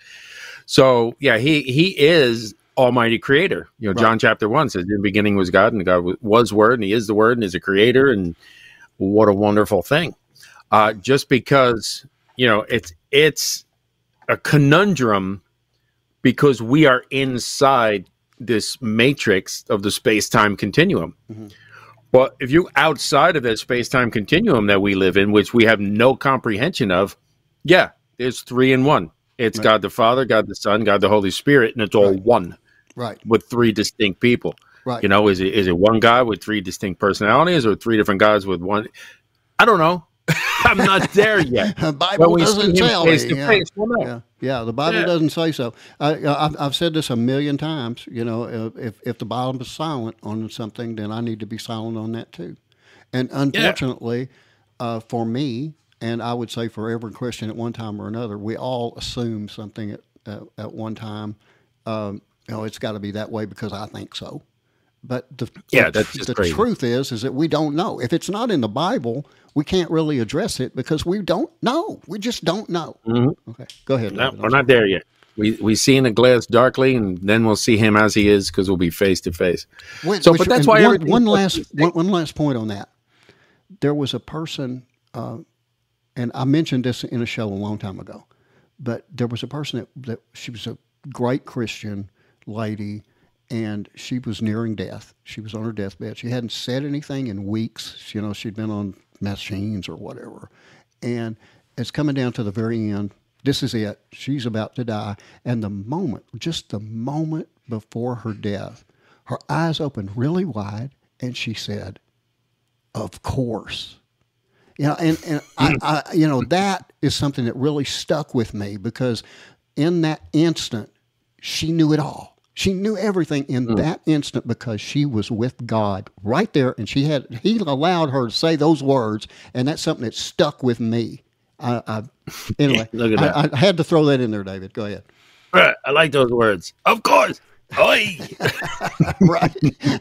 So yeah, he he is Almighty Creator. You know, Right. John chapter one says, "In the beginning was God, and God wa- was Word, and He is the Word, and is a Creator." And what a wonderful thing! Uh, just because you know it's it's a conundrum because we are inside this matrix of the space-time continuum. Mhm. But if you're outside of that space-time continuum that we live in, which we have no comprehension of, yeah, there's three in one. It's Right. God the Father, God the Son, God the Holy Spirit, and it's all Right. one Right, with three distinct people. right. You know, is it is it one guy with three distinct personalities or three different guys with one? I don't know. I'm not there yet. The When Bible we doesn't see him tell face me. to yeah. face, we'll know. Yeah, yeah. The Bible Yeah. doesn't say so. I, I've, I've said this a million times. You know, uh, if if the Bible is silent on something, then I need to be silent on that too. And unfortunately, uh, for me, and I would say for every Christian at one time or another, we all assume something at uh, at one time. Um, you know, it's got to be that way because I think so. But the Yeah, the, that's just the crazy. truth is is that we don't know. If it's not in the Bible, we can't really address it because we don't know. We just don't know. Mhm. Okay, go ahead. No, David. we're not there yet. We we see in the glass darkly, and then we'll see him as he is because we'll be face to face. Which- So, which- but that's and why one, everything- one last one, one last point on that. There was a person, uh, and I mentioned this in a show a long time ago, but there was a person that, that she was a great Christian lady, and she was nearing death. She was on her deathbed. She hadn't said anything in weeks. You know, she'd been on machines or whatever, and it's coming down to the very end. This is it. She's about to die. And the moment, just the moment before her death, her eyes opened really wide, and she said, "Of course." You know, and, and I, I, you know, that is something that really stuck with me, because in that instant, she knew it all. She knew everything in mm. that instant, because she was with God right there, and she had He allowed her to say those words, and that's something that stuck with me. I, I anyway, Look at I, that. I had to throw that in there, David. Go ahead. I like those words. Of course. Oi. Right.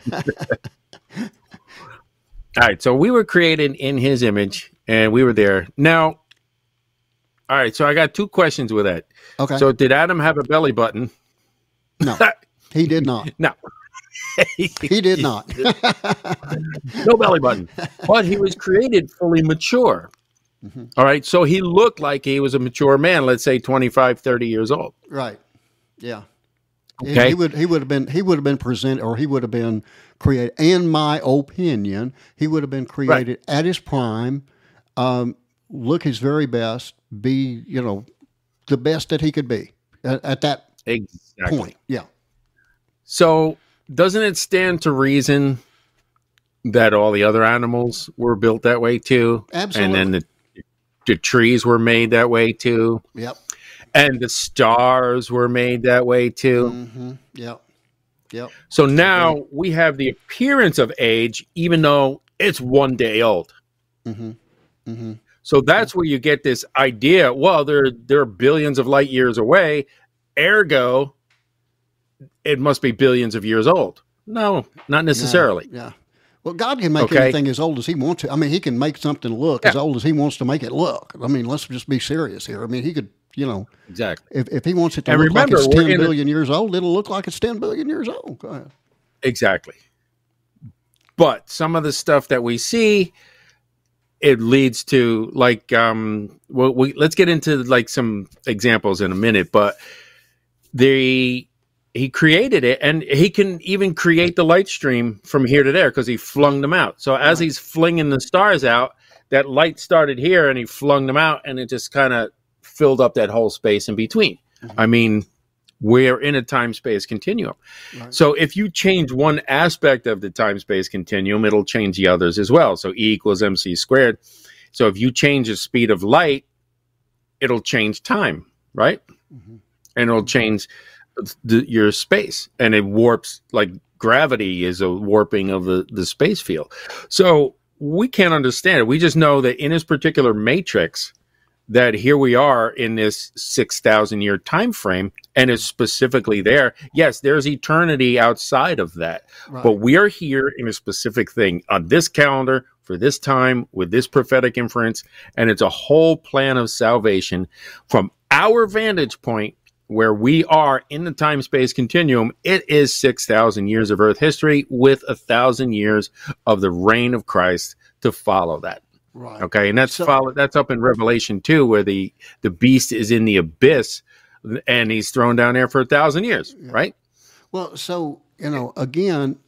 All right, so we were created in His image, and we were there. Now, all right, so I got two questions with that. Okay. So did Adam have a belly button? No, he did not. No. He did not. No belly button. But he was created fully mature. Mm-hmm. All right, so he looked like he was a mature man, let's say twenty-five, thirty years old. Right. Yeah. Okay. He, he would he would have been he would have been presented, or he would have been created, in my opinion, he would have been created right. at his prime, um, look his very best, be, you know, the best that he could be at, at that exactly. point. Yeah. So doesn't it stand to reason that all the other animals were built that way too? Absolutely. And then the, the trees were made that way too? Yep. And the stars were made that way too. Mm-hmm. Yep. Yep. So now we have the appearance of age, even though it's one day old. Mm-hmm. Mm-hmm. So that's where you get this idea. Well, they're they're billions of light years away, ergo, it must be billions of years old. No, not necessarily. Yeah. yeah. Well, God can make okay. anything as old as He wants to. I mean, He can make something look yeah. as old as He wants to make it look. I mean, let's just be serious here. I mean, He could. You know, exactly. If if he wants it to and look remember, like it's ten billion a, years old, it'll look like it's ten billion years old. Go ahead. Exactly. But some of the stuff that we see, it leads to like, um, well, we, let's get into like some examples in a minute. But the he created it, and he can even create the light stream from here to there because he flung them out. So as he's flinging the stars out, that light started here, and he flung them out, and it just kind of filled up that whole space in between. Mm-hmm. I mean, we're in a time-space continuum. Right. So if you change one aspect of the time-space continuum, it'll change the others as well. So E equals mc squared. So if you change the speed of light, it'll change time, right? Mm-hmm. And it'll change the, your space. And it warps, like gravity is a warping of the, the space field. So we can't understand it. We just know that in this particular matrix, that here we are in this six thousand year time frame, and it's specifically there. Yes, there's eternity outside of that, right. But we are here in a specific thing on this calendar for this time with this prophetic inference, and it's a whole plan of salvation from our vantage point where we are in the time-space continuum. It is six thousand years of Earth history with a thousand years of the reign of Christ to follow that. Right. Okay, and that's so, follow, that's up in Revelation two, where the, the beast is in the abyss, and he's thrown down there for a thousand years, yeah. right? Well, so, you know, again,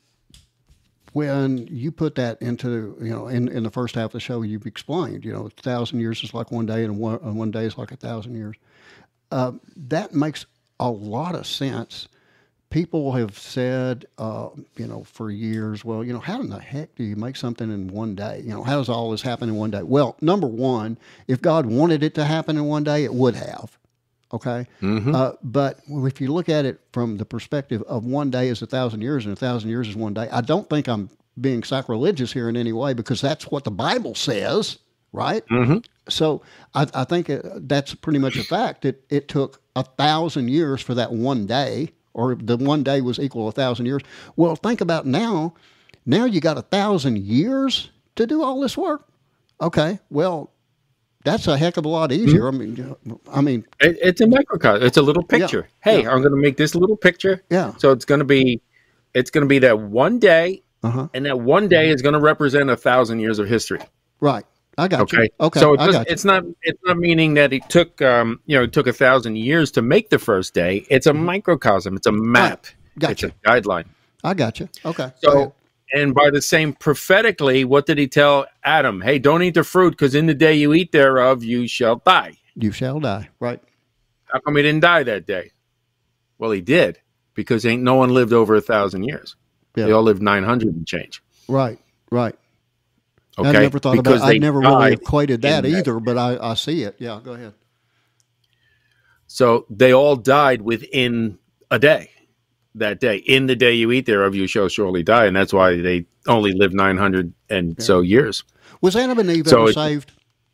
when you put that into, you know, in, in the first half of the show, you've explained, you know, a thousand years is like one day, and one, and one day is like a thousand years. Uh, that makes a lot of sense. People have said, uh, you know, for years, well, you know, how in the heck do you make something in one day? You know, how does all this happen in one day? Well, number one, if God wanted it to happen in one day, it would have. Okay? Mm-hmm. Uh, but if you look at it from the perspective of one day is a thousand years and a thousand years is one day, I don't think I'm being sacrilegious here in any way, because that's what the Bible says, right? Mm-hmm. So I, I think that's pretty much a fact. It, it took a thousand years for that one day, or the one day was equal to a thousand years. Well, think about now. Now you got a thousand years to do all this work. Okay, well, that's a heck of a lot easier. Mm-hmm. I mean, I mean, it, it's a microcosm. It's a little picture. Yeah, hey, yeah. I'm going to make this little picture. Yeah. So it's going to be, it's going to be that one day, uh-huh. and that one day is going to represent a thousand years of history. Right. I got okay. you. Okay. So it I got it's not it's not meaning that it took um you know it took a thousand years to make the first day. It's a microcosm. It's a map. Right. Gotcha. It's a guideline. I got you. Okay. So and by the same prophetically, what did he tell Adam? Hey, don't eat the fruit, because in the day you eat thereof, you shall die. You shall die. Right. How come he didn't die that day? Well, he did, because ain't no one lived over a thousand years. Yeah. They all lived nine hundred and change. Right, right. Okay? I never thought because about. I never really equated that that. either, but I, I see it. Yeah, go ahead. So they all died within a day. That day, in the day you eat thereof, you shall surely die, and that's why they only lived nine hundred and yeah. so years. Was Adam and Eve so ever it, saved?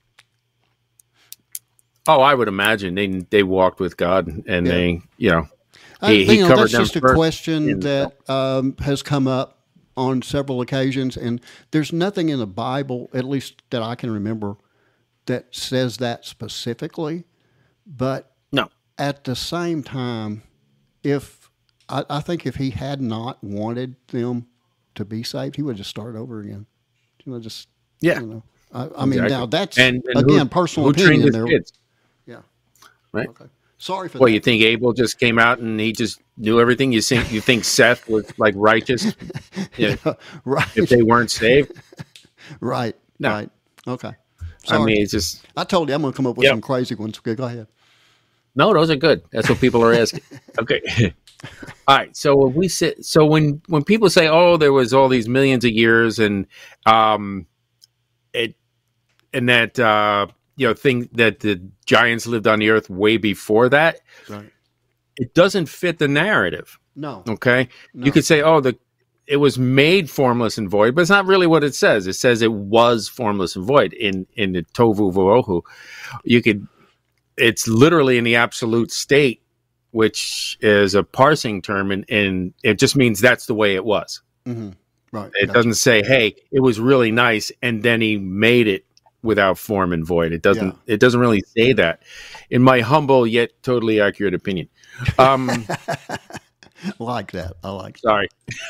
Oh, I would imagine they they walked with God, and yeah. they, you know, I, he, he you know, covered that's them just a question that um, has come up on several occasions, and there's nothing in the Bible, at least that I can remember, that says that specifically. But no, at the same time, if I, I think if he had not wanted them to be saved, he would just start over again. You know, just yeah. You know, I, I mean, exactly. now that's and, and again who, personal who opinion. Trained his there, kids? Yeah, right. Okay. Sorry for well, that. you think Abel just came out and he just knew everything? You think you think Seth was like righteous? Yeah, yeah, right. If they weren't saved, right? No. Right. Okay. Sorry. I mean, it's just. I told you I'm going to come up with yep. some crazy ones. Okay, go ahead. No, those are good. That's what people are asking. Okay. All right. So when we sit, so when when people say, "Oh, there was all these millions of years," and um, it and that uh, you know, thing that the giants lived on the earth way before that, right. It doesn't fit the narrative. No. Okay. No. You could say, "Oh, the it was made formless and void," but it's not really what it says. It says it was formless and void in in the tohu vavohu. You could. It's literally in the absolute state, which is a parsing term, and, and it just means that's the way it was. Mm-hmm. Right. It gotcha. doesn't say, "Hey, it was really nice," and then he made it without form and void. It doesn't. Yeah. It doesn't really say that. In my humble yet totally accurate opinion. Um, like that. I like. Sorry.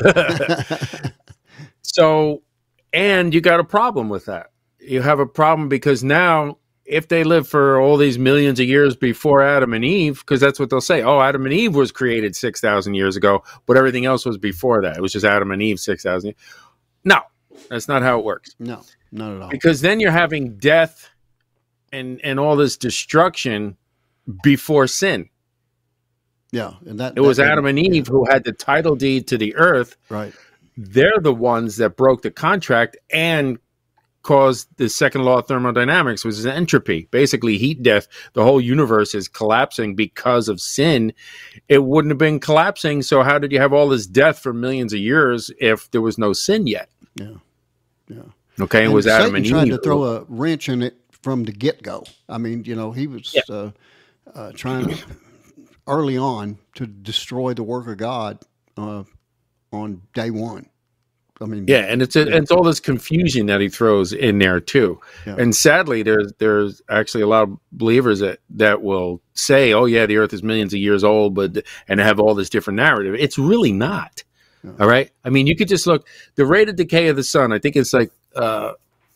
So, and you got a problem with that. You have a problem because now, if they live for all these millions of years before Adam and Eve, because that's what they'll say. Oh, Adam and Eve was created six thousand years ago, but everything else was before that. It was just Adam and Eve six thousand. No, that's not how it works. No, not at all. Because then you're having death and, and all this destruction before sin. Yeah. And that It was that, Adam and Eve yeah. who had the title deed to the earth. Right. They're the ones that broke the contract and caused the second law of thermodynamics, which is entropy. Basically, heat death. The whole universe is collapsing because of sin. It wouldn't have been collapsing, so how did you have all this death for millions of years if there was no sin yet? Yeah, yeah. Okay, it and was Satan Adam and Eve. tried to throw a wrench in it from the get-go. I mean, you know, he was yeah. uh, uh, trying early on to destroy the work of God uh, on day one. I mean, yeah, and it's a, yeah. it's all this confusion that he throws in there too. Yeah. And sadly, there's there's actually a lot of believers that, that will say, "Oh yeah, the Earth is millions of years old," but and have all this different narrative. It's really not. Yeah. All right. I mean, you could just look the rate of decay of the sun. I think it's like uh,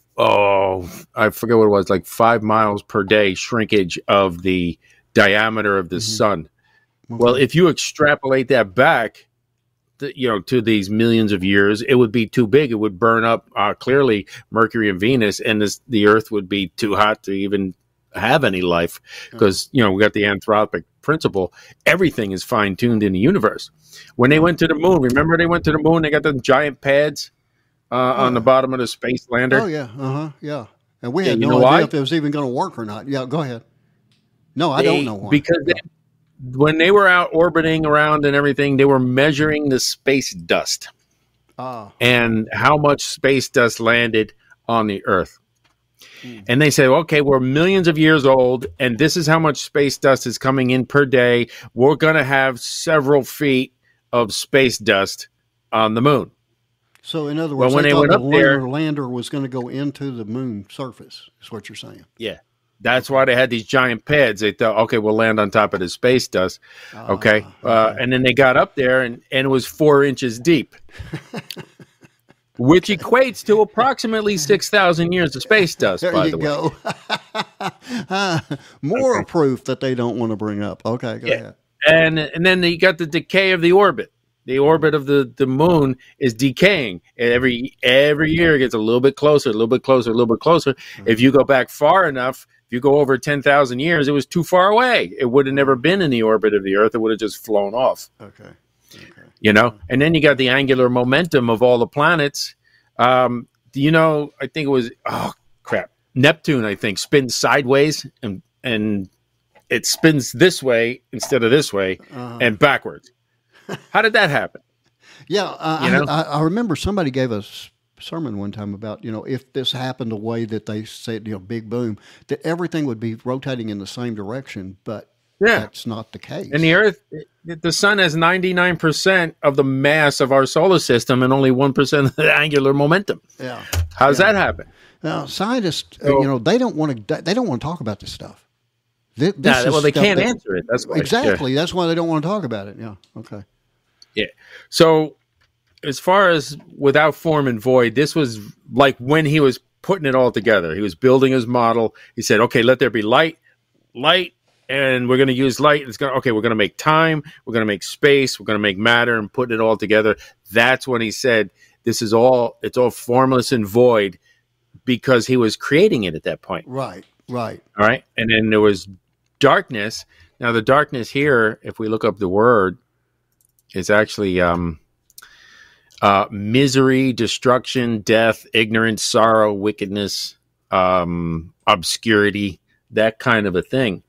oh, I forget what it was, like five miles per day shrinkage of the diameter of the mm-hmm. sun. Okay. Well, if you extrapolate that back, you know, to these millions of years, it would be too big. It would burn up uh, clearly Mercury and Venus, and this, the Earth would be too hot to even have any life because, you know, we got the anthropic principle. Everything is fine tuned in the universe. When they went to the moon, remember they went to the moon, they got the giant pads uh, oh. on the bottom of the space lander. Oh, yeah. Uh huh. Yeah. And we yeah, had you no know idea why? if it was even going to work or not. Yeah. Go ahead. No, I they, don't know why. Because they, when they were out orbiting around and everything, they were measuring the space dust ah. and how much space dust landed on the Earth. Mm. And they say, okay, we're millions of years old, and this is how much space dust is coming in per day. We're going to have several feet of space dust on the moon. So, in other words, well, when they, they thought went the up lunar there, lander was going to go into the moon surface, is what you're saying. Yeah. That's why they had these giant pads. They thought, okay, we'll land on top of the space dust. Okay. Uh, uh, okay. And then they got up there, and, and it was four inches deep, which equates to approximately six thousand years of space dust, there by you the go. uh, more okay. proof that they don't want to bring up. Okay, go yeah. ahead. And, and then you got the decay of the orbit. The orbit of the, the moon is decaying. Every every year it gets a little bit closer, a little bit closer, a little bit closer. Mm-hmm. If you go back far enough, If you go over ten thousand years, it was too far away. It would have never been in the orbit of the Earth. It would have just flown off. Okay. Okay. You know, and then you got the angular momentum of all the planets. Um, you know, I think it was, oh, crap. Neptune, I think, spins sideways and and it spins this way instead of this way uh-huh. and backwards. How did that happen? Yeah, uh, you know? I, I remember somebody gave us a sermon one time about, you know, if this happened the way that they said, you know, big boom, that everything would be rotating in the same direction, but yeah. that's not the case. And the Earth, the sun has ninety-nine percent of the mass of our solar system and only one percent of the angular momentum. Yeah. How does yeah. that happen? Now, scientists, so, uh, you know, they don't want to. They don't want to talk about this stuff. This, this nah, well, they can't that, answer it. That's why. Exactly. Yeah. That's why they don't want to talk about it. Yeah. Okay. Yeah. So, as far as without form and void, this was like when he was putting it all together. He was building his model. He said, "Okay, let there be light, light, and we're going to use light. It's going. Okay, we're going to make time. We're going to make space. We're going to make matter, and putting it all together." That's when he said, "This is all. It's all formless and void." Because he was creating it at that point. Right, right. All right. And then there was darkness. Now, the darkness here, if we look up the word, is actually um, uh, misery, destruction, death, ignorance, sorrow, wickedness, um, obscurity, that kind of a thing.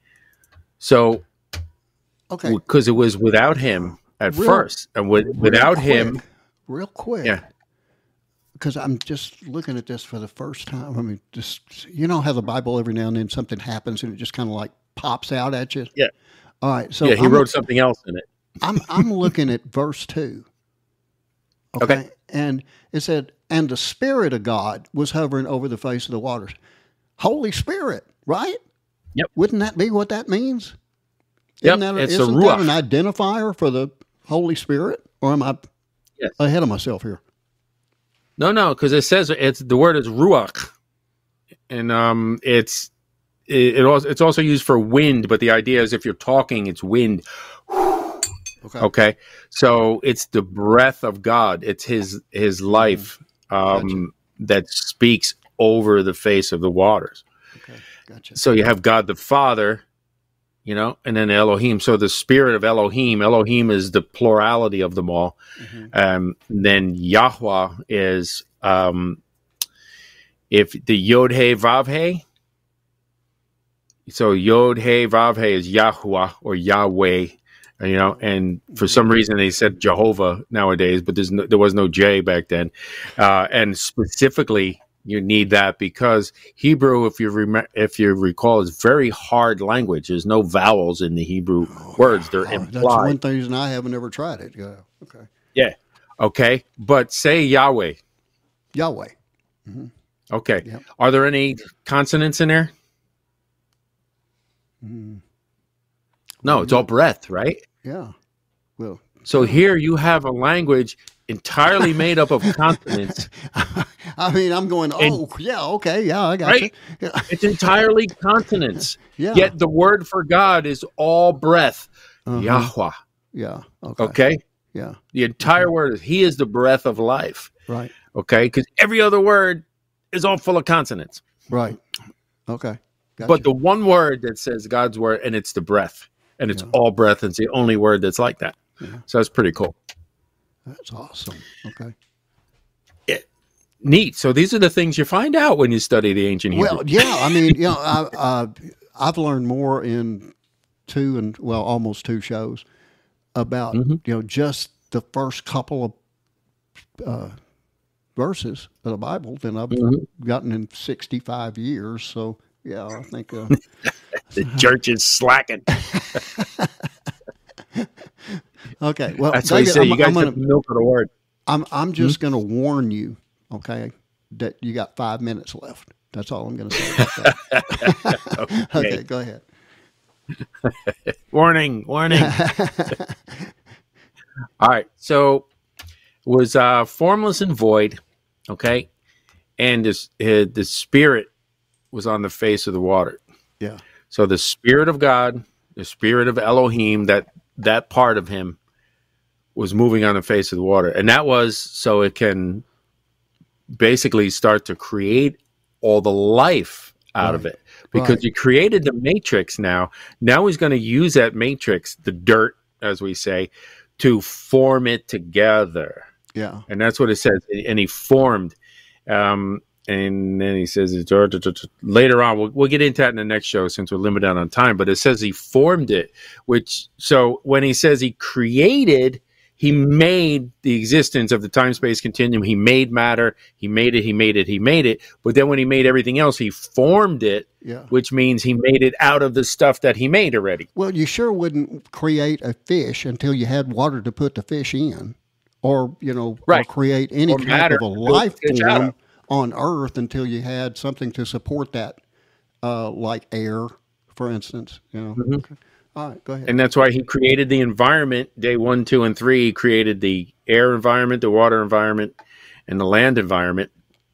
So, okay, because it was without him at real, first. And with, without quick, him. Real quick. Yeah. Because I'm just looking at this for the first time. I mean, just, you know how the Bible every now and then something happens and it just kind of like pops out at you? Yeah. All right. So yeah, he I'm, wrote something else in it. I'm I'm looking at verse two. Okay? okay. And it said, and the Spirit of God was hovering over the face of the waters. Holy Spirit, right? Yep. Wouldn't that be what that means? Yep. Isn't that, it's isn't a ruach. that an identifier for the Holy Spirit? Or am I yes. ahead of myself here? No, no, because it says it's the word is ruach, and um, it's it, it also it's also used for wind. But the idea is if you're talking, it's wind. Okay. Okay. So it's the breath of God. It's His His life um, gotcha. that speaks over the face of the waters. Okay. Gotcha. So you have God the Father, you know, and then Elohim. So the spirit of Elohim, Elohim is the plurality of them all. Mm-hmm. Um, then Yahweh is, um, if the Yod He Vav He, so Yod He Vav He is Yahuwah or Yahweh, you know, and for some reason they said Jehovah nowadays, but there's no, there was no J back then. Uh, and specifically, you need that because Hebrew, if you rem- if you recall, is very hard language. There's no vowels in the Hebrew oh, words; they're oh, implied. That's one reason I haven't ever tried it. Yeah. Okay. Yeah. Okay. But say Yahweh. Yahweh. Mm-hmm. Okay. Yep. Are there any consonants in there? Mm. No, it's all breath, right? Yeah. Well. So here you have a language entirely made up of consonants. I mean, I'm going, oh, and, yeah, okay, yeah, I got right? you. Yeah. It's entirely consonants. Yeah. Yet the word for God is all breath. Uh-huh. Yahweh. Yeah. Okay. Okay? Yeah. The entire okay. word is, He is the breath of life. Right. Okay? Because every other word is all full of consonants. Right. Okay. Gotcha. But the one word that says God's word, and it's the breath. And it's yeah. all breath, and it's the only word that's like that. Yeah. So that's pretty cool. That's awesome. Okay. Yeah. Neat. So these are the things you find out when you study the ancient Hebrew. Well, yeah. I mean, you know, I, uh, I've learned more in two and, well, almost two shows about, mm-hmm. you know, just the first couple of uh, verses of the Bible than I've mm-hmm. gotten in sixty-five years. So, yeah, I think... Uh, the church is slacking. Okay, well, that's what you say. You guys have the milk of the word. I'm I'm just hmm? going to warn you, okay, that you got five minutes left. That's all I'm going to say about that. okay. okay, go ahead. warning, warning. All right, so it was uh, formless and void, okay, and this, uh, the Spirit was on the face of the water. Yeah. So the Spirit of God, the Spirit of Elohim, that that part of Him was moving on the face of the water. And that was so it can basically start to create all the life out right. of it. because Right. he created the matrix now. Now he's going to use that matrix, the dirt, as we say, to form it together. Yeah. And that's what it says. And he formed. Um, and then he says, it's, later on, we'll, we'll get into that in the next show since we're limited on time. But it says he formed it, which, so when he says he created, he made the existence of the time-space continuum. He made matter. He made it. He made it. He made it. But then when he made everything else, he formed it, Yeah. which means he made it out of the stuff that he made already. Well, you sure wouldn't create a fish until you had water to put the fish in, or you know, Right. or create any Or type matter of a to build the life fish out form of. on Earth until you had something to support that, uh, like air, for instance. You know. Mhm. Okay. All right, go ahead. And that's why he created the environment. Day one, two, and three, he created the air environment, the water environment, and the land environment,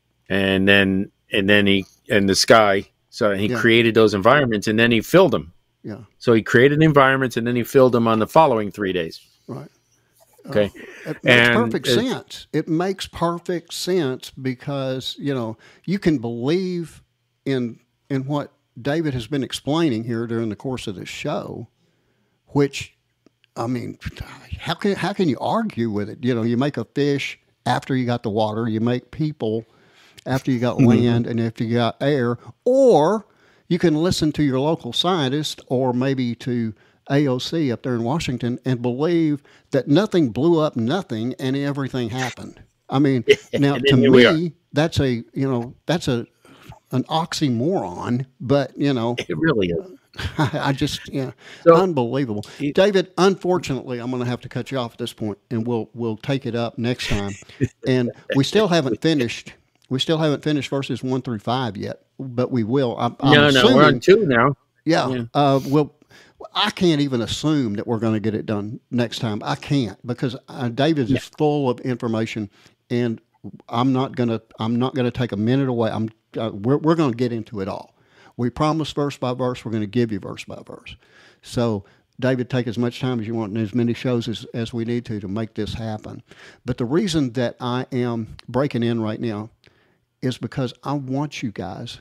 and then and then he and the sky. So he Yeah. created those environments, and then he filled them. Yeah. So he created environments, and then he filled them on the following three days. Right. Okay, It makes And perfect it's- sense. It makes perfect sense because, you know, you can believe in in what David has been explaining here during the course of this show, which, I mean, how can how can you argue with it? You know, you make a fish after you got the water, you make people after you got land and after you got air, or you can listen to your local scientist or maybe to A O C up there in Washington and believe that nothing blew up nothing and everything happened. I mean, now And to then here we me, that's a, you know, that's a an oxymoron, but you know, it really is. I just, yeah, So- unbelievable. David, unfortunately, I'm going to have to cut you off at this point, and we'll we'll take it up next time. And we still haven't finished. We still haven't finished verses one through five yet, but we will. I'm, I'm No, no, we're on assuming- two now. Yeah. Yeah. Uh, well, I can't even assume that we're going to get it done next time. I can't because uh, David is full of information, and I'm not gonna. I'm not gonna take a minute away. I'm. Uh, we're we're going to get into it all. We promise verse by verse. We're going to give you verse by verse. So, David, take as much time as you want and as many shows as, as we need to to make this happen. But the reason that I am breaking in right now is because I want you guys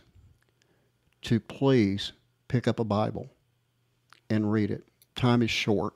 to please pick up a Bible and read it. Time is short.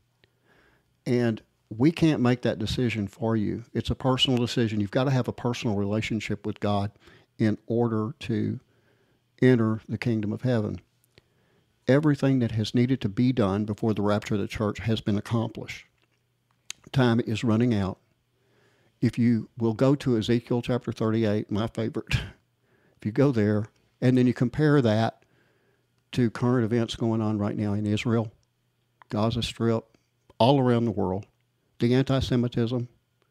And we can't make that decision for you. It's a personal decision. You've got to have a personal relationship with God in order to enter the kingdom of heaven. Everything that has needed to be done before the rapture of the church has been accomplished. Time is running out. If you will go to Ezekiel chapter thirty-eight, my favorite, if you go there, and then you compare that to current events going on right now in Israel, Gaza Strip, all around the world, the anti-Semitism,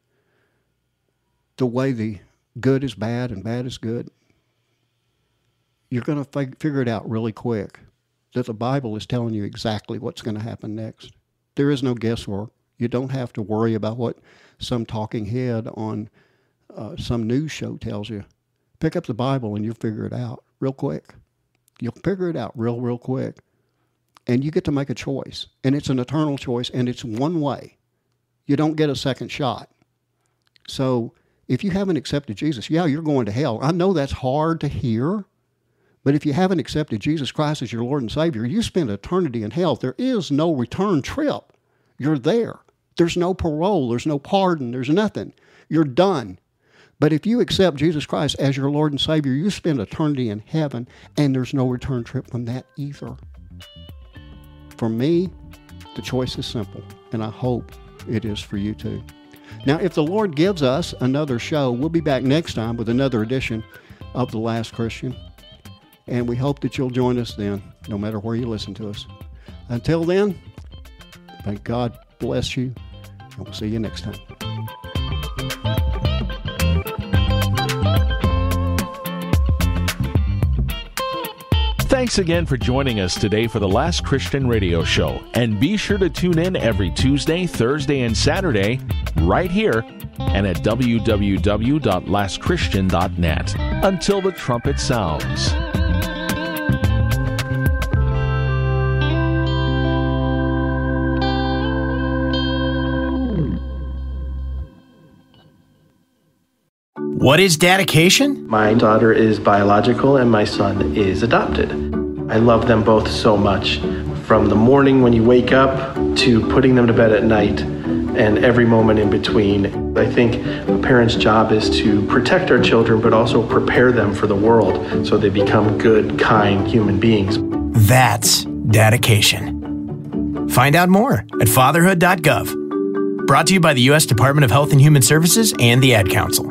the way the good is bad and bad is good, you're going to fig- figure it out really quick that the Bible is telling you exactly what's going to happen next. There is no guesswork. You don't have to worry about what some talking head on uh, some news show tells you. Pick up the Bible and you'll figure it out real quick. You'll figure it out real, real quick. And you get to make a choice. And it's an eternal choice, and it's one way. You don't get a second shot. So if you haven't accepted Jesus, yeah, you're going to hell. I know that's hard to hear, but if you haven't accepted Jesus Christ as your Lord and Savior, you spend eternity in hell. There is no return trip. You're there. There's no parole. There's no pardon. There's nothing. You're done. But if you accept Jesus Christ as your Lord and Savior, you spend eternity in heaven, and there's no return trip from that either. For me, the choice is simple, and I hope it is for you too. Now, if the Lord gives us another show, we'll be back next time with another edition of The Last Christian. And we hope that you'll join us then, no matter where you listen to us. Until then, may God bless you, and we'll see you next time. Thanks again for joining us today for the Last Christian Radio Show. And be sure to tune in every Tuesday, Thursday, and Saturday right here and at w w w dot last christian dot net. Until the trumpet sounds. What is dedication? My daughter is biological and my son is adopted. I love them both so much, from the morning when you wake up to putting them to bed at night and every moment in between. I think a parent's job is to protect our children, but also prepare them for the world so they become good, kind human beings. That's dedication. Find out more at fatherhood dot gov. Brought to you by the U S Department of Health and Human Services and the Ad Council.